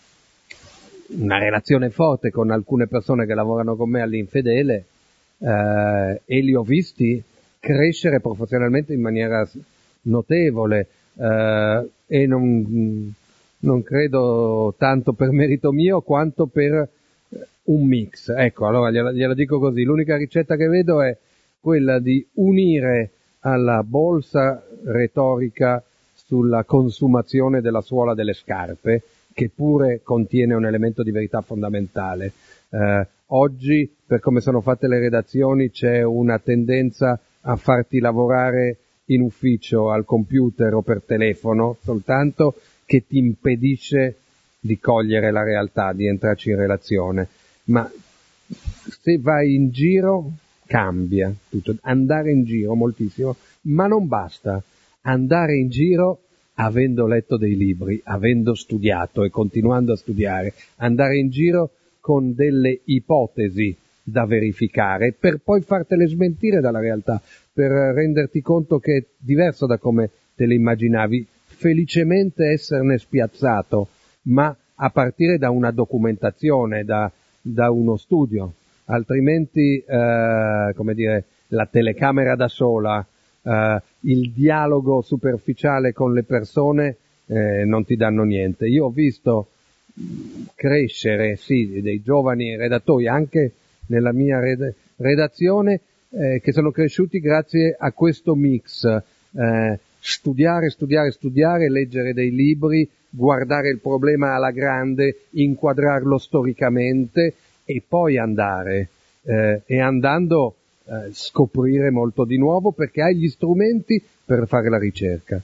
una relazione forte con alcune persone che lavorano con me all'Infedele, eh, e li ho visti crescere professionalmente in maniera notevole, eh, e non, non credo tanto per merito mio quanto per un mix. Ecco, allora gliela, gliela dico così, l'unica ricetta che vedo è quella di unire alla bolsa retorica sulla consumazione della suola delle scarpe, che pure contiene un elemento di verità fondamentale. Eh, oggi, per come sono fatte le redazioni, c'è una tendenza a farti lavorare in ufficio al computer o per telefono soltanto, che ti impedisce di cogliere la realtà, di entrarci in relazione. Ma se vai in giro cambia tutto, andare in giro moltissimo, ma non basta, andare in giro avendo letto dei libri, avendo studiato e continuando a studiare, andare in giro con delle ipotesi da verificare per poi fartele smentire dalla realtà, per renderti conto che è diverso da come te le immaginavi, felicemente esserne spiazzato, ma a partire da una documentazione, da, da uno studio, altrimenti, eh, come dire, la telecamera da sola, eh, il dialogo superficiale con le persone eh, non ti danno niente. Io ho visto crescere, sì, dei giovani redattori anche nella mia red- redazione eh, che sono cresciuti grazie a questo mix, eh, studiare, studiare, studiare, leggere dei libri, guardare il problema alla grande, inquadrarlo storicamente e poi andare, eh, e andando eh, scoprire molto di nuovo perché hai gli strumenti per fare la ricerca.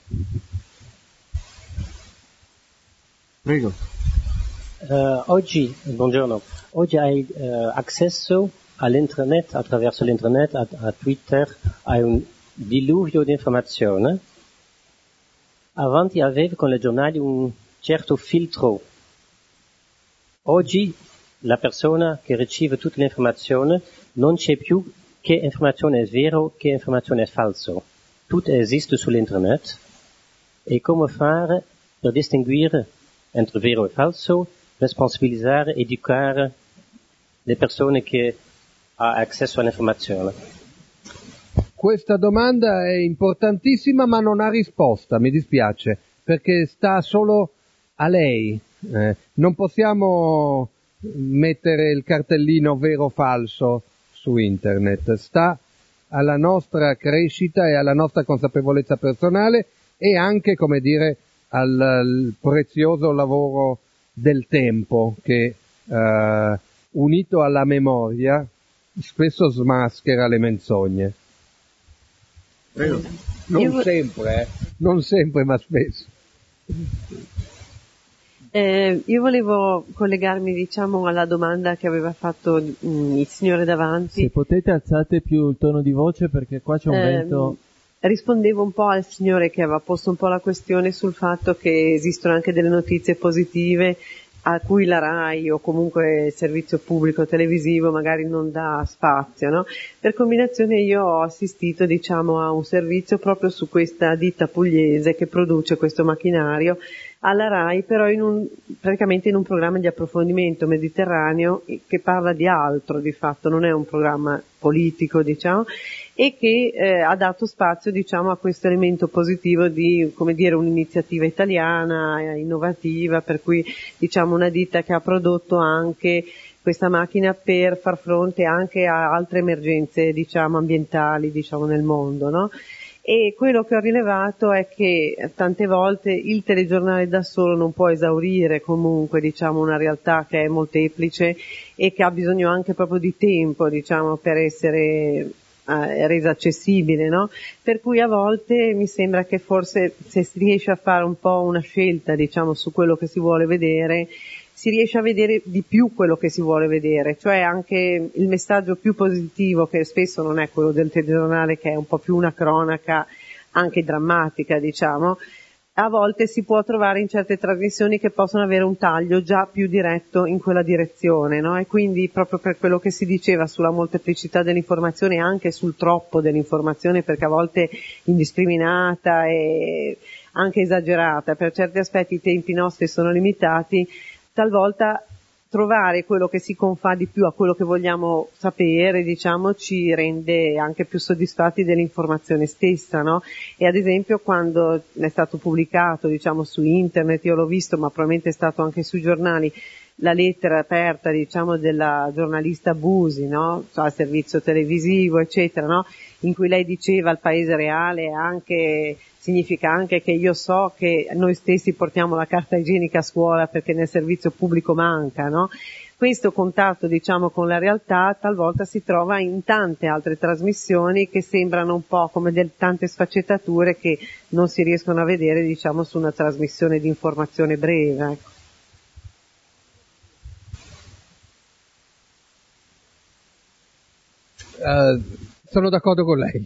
Prego. Uh, oggi, buongiorno, oggi hai uh, accesso all'internet, attraverso l'internet, a, a Twitter, a un diluvio di informazioni. Avanti avevi con le giornali un certo filtro. Oggi la persona che riceve tutte le informazioni non c'è più che informazione è vero, che informazione è falso. Tutto esiste sull'internet. E come fare per distinguere entre vero e falso, responsabilizzare, educare le persone che ha accesso all'informazione? Questa domanda è importantissima ma non ha risposta, mi dispiace, perché sta solo a lei. Eh, non possiamo mettere il cartellino vero o falso su internet, sta alla nostra crescita e alla nostra consapevolezza personale e anche, come dire, al, al prezioso lavoro del tempo che, eh, unito alla memoria, spesso smaschera le menzogne. Non Io... sempre, eh? non sempre, ma spesso. Eh, io volevo collegarmi, diciamo, alla domanda che aveva fatto mh, il signore davanti. Se potete alzate più il tono di voce perché qua c'è un Eh, vento. Rispondevo un po' al signore che aveva posto un po' la questione sul fatto che esistono anche delle notizie positive a cui la RAI o comunque il servizio pubblico televisivo magari non dà spazio, no? Per combinazione io ho assistito, diciamo, a un servizio proprio su questa ditta pugliese che produce questo macchinario alla RAI, però in un, praticamente in un programma di approfondimento mediterraneo che parla di altro, di fatto non è un programma politico, diciamo, e che eh, ha dato spazio, diciamo, a questo elemento positivo di, come dire, un'iniziativa italiana eh, innovativa, per cui, diciamo, una ditta che ha prodotto anche questa macchina per far fronte anche a altre emergenze, diciamo, ambientali, diciamo, nel mondo, no? E quello che ho rilevato è che tante volte il telegiornale da solo non può esaurire comunque, diciamo, una realtà che è molteplice e che ha bisogno anche proprio di tempo, diciamo, per essere eh, resa accessibile, no? Per cui a volte mi sembra che forse se si riesce a fare un po' una scelta, diciamo, su quello che si vuole vedere, si riesce a vedere di più quello che si vuole vedere, cioè anche il messaggio più positivo, che spesso non è quello del telegiornale, che è un po' più una cronaca anche drammatica, diciamo, a volte si può trovare in certe trasmissioni che possono avere un taglio già più diretto in quella direzione, no? E quindi proprio per quello che si diceva sulla molteplicità dell'informazione e anche sul troppo dell'informazione, perché a volte indiscriminata e anche esagerata, per certi aspetti i tempi nostri sono limitati, talvolta trovare quello che si confà di più a quello che vogliamo sapere, diciamo, ci rende anche più soddisfatti dell'informazione stessa, no? E ad esempio quando è stato pubblicato, diciamo, su internet, io l'ho visto, ma probabilmente è stato anche sui giornali, la lettera aperta, diciamo, della giornalista Busi, no? Cioè, al servizio televisivo, eccetera, no? In cui lei diceva il paese reale anche, significa anche che io so che noi stessi portiamo la carta igienica a scuola perché nel servizio pubblico manca, no? Questo contatto, diciamo, con la realtà talvolta si trova in tante altre trasmissioni che sembrano un po' come del, tante sfaccettature che non si riescono a vedere, diciamo, su una trasmissione di informazione breve, ecco. Uh, sono d'accordo con lei.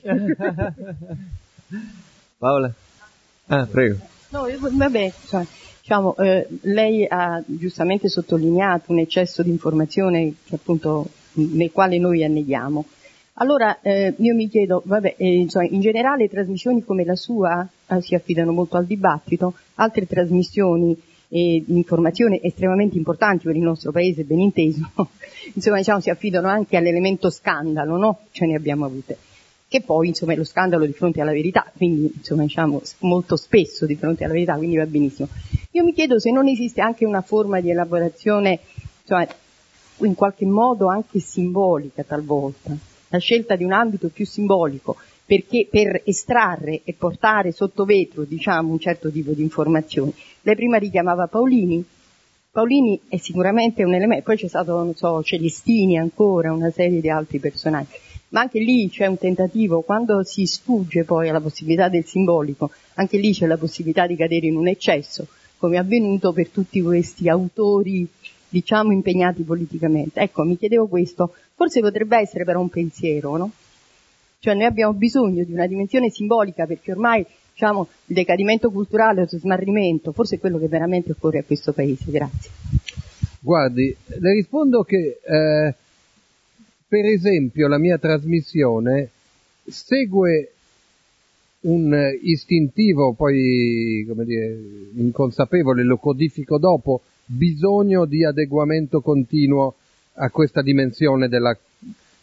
Paola? Ah, prego. No, io, vabbè, cioè, diciamo, eh, lei ha giustamente sottolineato un eccesso di informazione che appunto nel quale noi anneghiamo. Allora, eh, io mi chiedo, vabbè, eh, cioè, in generale trasmissioni come la sua eh, si affidano molto al dibattito, altre trasmissioni e di informazione estremamente importanti per il nostro paese, ben inteso, insomma, diciamo, si affidano anche all'elemento scandalo, no? Ce ne abbiamo avute. Che poi, insomma, è lo scandalo di fronte alla verità, quindi, insomma, diciamo, molto spesso di fronte alla verità, quindi va benissimo. Io mi chiedo se non esiste anche una forma di elaborazione, cioè, in qualche modo anche simbolica talvolta, la scelta di un ambito più simbolico, perché per estrarre e portare sotto vetro, diciamo, un certo tipo di informazioni. Lei prima richiamava Paolini. Paolini è sicuramente un elemento, poi c'è stato, non so, Celestini ancora, una serie di altri personaggi. Ma anche lì c'è un tentativo, quando si sfugge poi alla possibilità del simbolico, anche lì c'è la possibilità di cadere in un eccesso, come è avvenuto per tutti questi autori, diciamo, impegnati politicamente. Ecco, mi chiedevo questo, forse potrebbe essere però un pensiero, no? Cioè noi abbiamo bisogno di una dimensione simbolica perché ormai, diciamo, il decadimento culturale, lo smarrimento, forse è quello che veramente occorre a questo paese. Grazie. Guardi, le rispondo che eh, per esempio la mia trasmissione segue un istintivo, poi come dire, inconsapevole, lo codifico dopo, bisogno di adeguamento continuo a questa dimensione della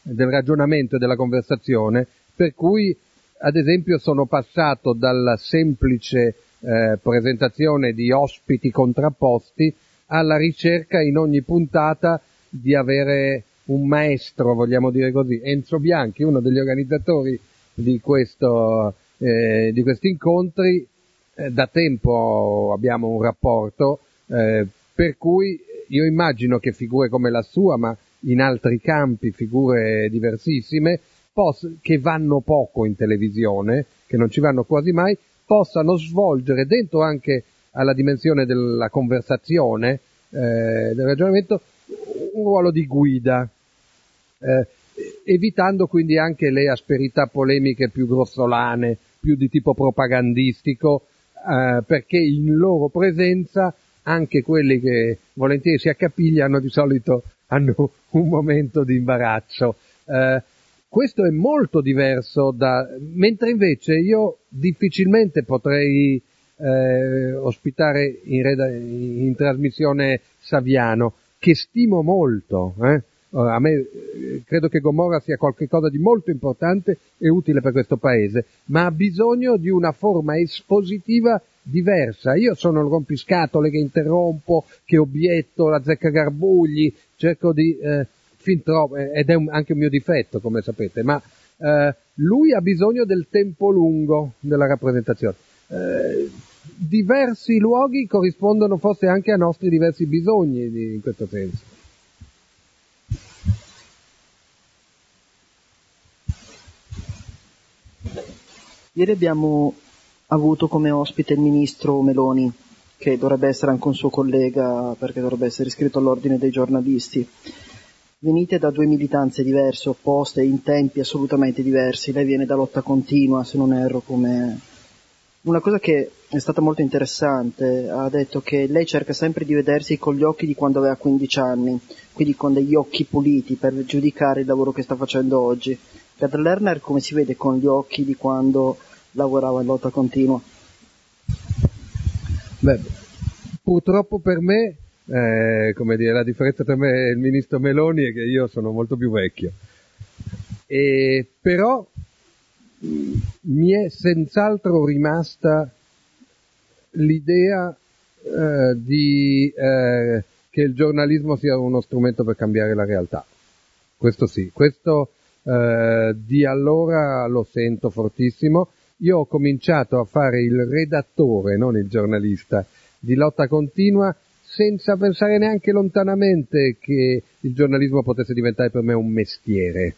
del ragionamento e della conversazione, per cui ad esempio sono passato dalla semplice eh, presentazione di ospiti contrapposti alla ricerca in ogni puntata di avere un maestro, vogliamo dire così. Enzo Bianchi, uno degli organizzatori di questo eh, di questi incontri, eh, da tempo abbiamo un rapporto, eh, per cui io immagino che figure come la sua, ma in altri campi figure diversissime, poss- che vanno poco in televisione, che non ci vanno quasi mai, possano svolgere dentro anche alla dimensione della conversazione, eh, del ragionamento, un ruolo di guida, eh, evitando quindi anche le asperità polemiche più grossolane, più di tipo propagandistico, eh, perché in loro presenza anche quelli che volentieri si accapigliano di solito hanno un momento di imbarazzo. Eh, questo è molto diverso da, mentre invece io difficilmente potrei eh, ospitare in, reda, in trasmissione Saviano, che stimo molto, eh. A me credo che Gomorra sia qualcosa di molto importante e utile per questo paese, ma ha bisogno di una forma espositiva diversa. Io sono il rompiscatole che interrompo, che obietto, la Zeccagarbugli, cerco di eh, fin troppo, ed è un, anche un mio difetto, come sapete, ma eh, lui ha bisogno del tempo lungo della rappresentazione. Eh, diversi luoghi corrispondono forse anche a nostri diversi bisogni di, in questo senso. Ieri abbiamo avuto come ospite il ministro Meloni, che dovrebbe essere anche un suo collega perché dovrebbe essere iscritto all'ordine dei giornalisti. Venite da due militanze diverse, opposte, in tempi assolutamente diversi. Lei viene da Lotta Continua, se non erro, come... Una cosa che è stata molto interessante, ha detto che lei cerca sempre di vedersi con gli occhi di quando aveva quindici anni, quindi con degli occhi puliti per giudicare il lavoro che sta facendo oggi. Gad Lerner come si vede con gli occhi di quando lavorava in Lotta Continua? Beh, purtroppo per me, eh, come dire, la differenza tra me e il ministro Meloni è che io sono molto più vecchio. E però mh, mi è senz'altro rimasta l'idea eh, di eh, che il giornalismo sia uno strumento per cambiare la realtà. Questo sì, questo eh, di allora lo sento fortissimo. Io ho cominciato a fare il redattore, non il giornalista, di Lotta Continua, senza pensare neanche lontanamente che il giornalismo potesse diventare per me un mestiere.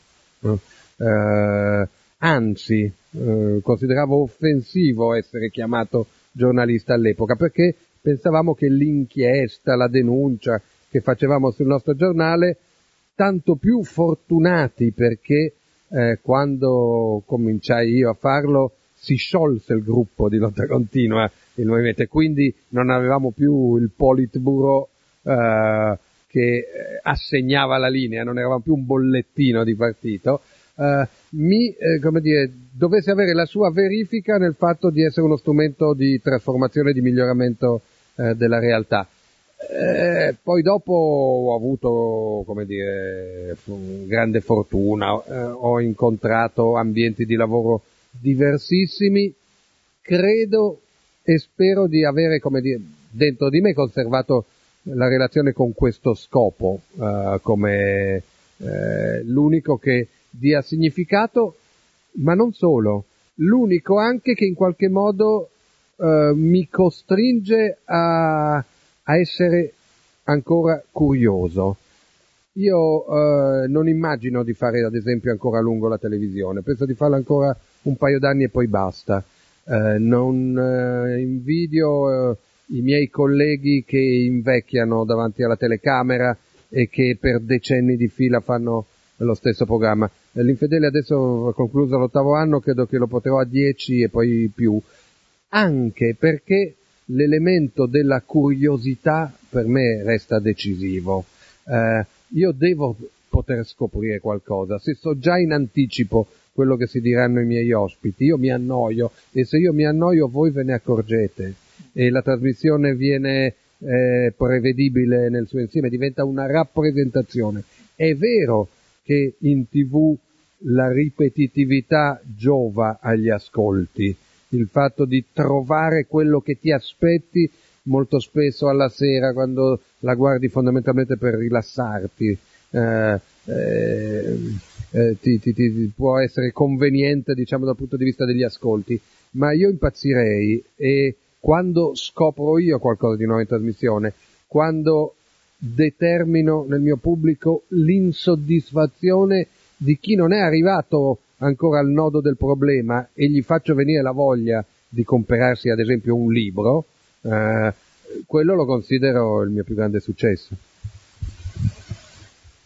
Eh, anzi, eh, consideravo offensivo essere chiamato giornalista all'epoca, perché pensavamo che l'inchiesta, la denuncia che facevamo sul nostro giornale, tanto più fortunati perché eh, quando cominciai io a farlo si sciolse il gruppo di Lotta Continua, il movimento, e quindi non avevamo più il Politburo eh, che assegnava la linea, non eravamo più un bollettino di partito, eh, mi, eh, come dire, dovesse avere la sua verifica nel fatto di essere uno strumento di trasformazione e di miglioramento eh, della realtà. Eh, poi dopo ho avuto, come dire, grande fortuna, eh, ho incontrato ambienti di lavoro diversissimi, credo e spero di avere, come dire, dentro di me conservato la relazione con questo scopo, eh, come eh, l'unico che dia significato, ma non solo, l'unico anche che in qualche modo eh, mi costringe a, a essere ancora curioso. Io eh, non immagino di fare ad esempio ancora a lungo la televisione, penso di farla ancora un paio d'anni e poi basta. Eh, non eh, invidio eh, i miei colleghi che invecchiano davanti alla telecamera e che per decenni di fila fanno lo stesso programma. Eh, L'Infedele adesso ha concluso l'ottavo anno, credo che lo porterò a dieci e poi più, anche perché l'elemento della curiosità per me resta decisivo. Eh, io devo poter scoprire qualcosa, se so già in anticipo quello che si diranno i miei ospiti, io mi annoio, e se io mi annoio voi ve ne accorgete e la trasmissione viene eh, prevedibile nel suo insieme, diventa una rappresentazione. È vero che in tivù la ripetitività giova agli ascolti, il fatto di trovare quello che ti aspetti molto spesso alla sera quando la guardi fondamentalmente per rilassarti, eh, eh, eh, ti, ti, ti può essere conveniente, diciamo, dal punto di vista degli ascolti, ma io impazzirei e quando scopro io qualcosa di nuovo in trasmissione, quando determino nel mio pubblico l'insoddisfazione di chi non è arrivato ancora al nodo del problema e gli faccio venire la voglia di comprarsi ad esempio un libro, eh, quello lo considero il mio più grande successo.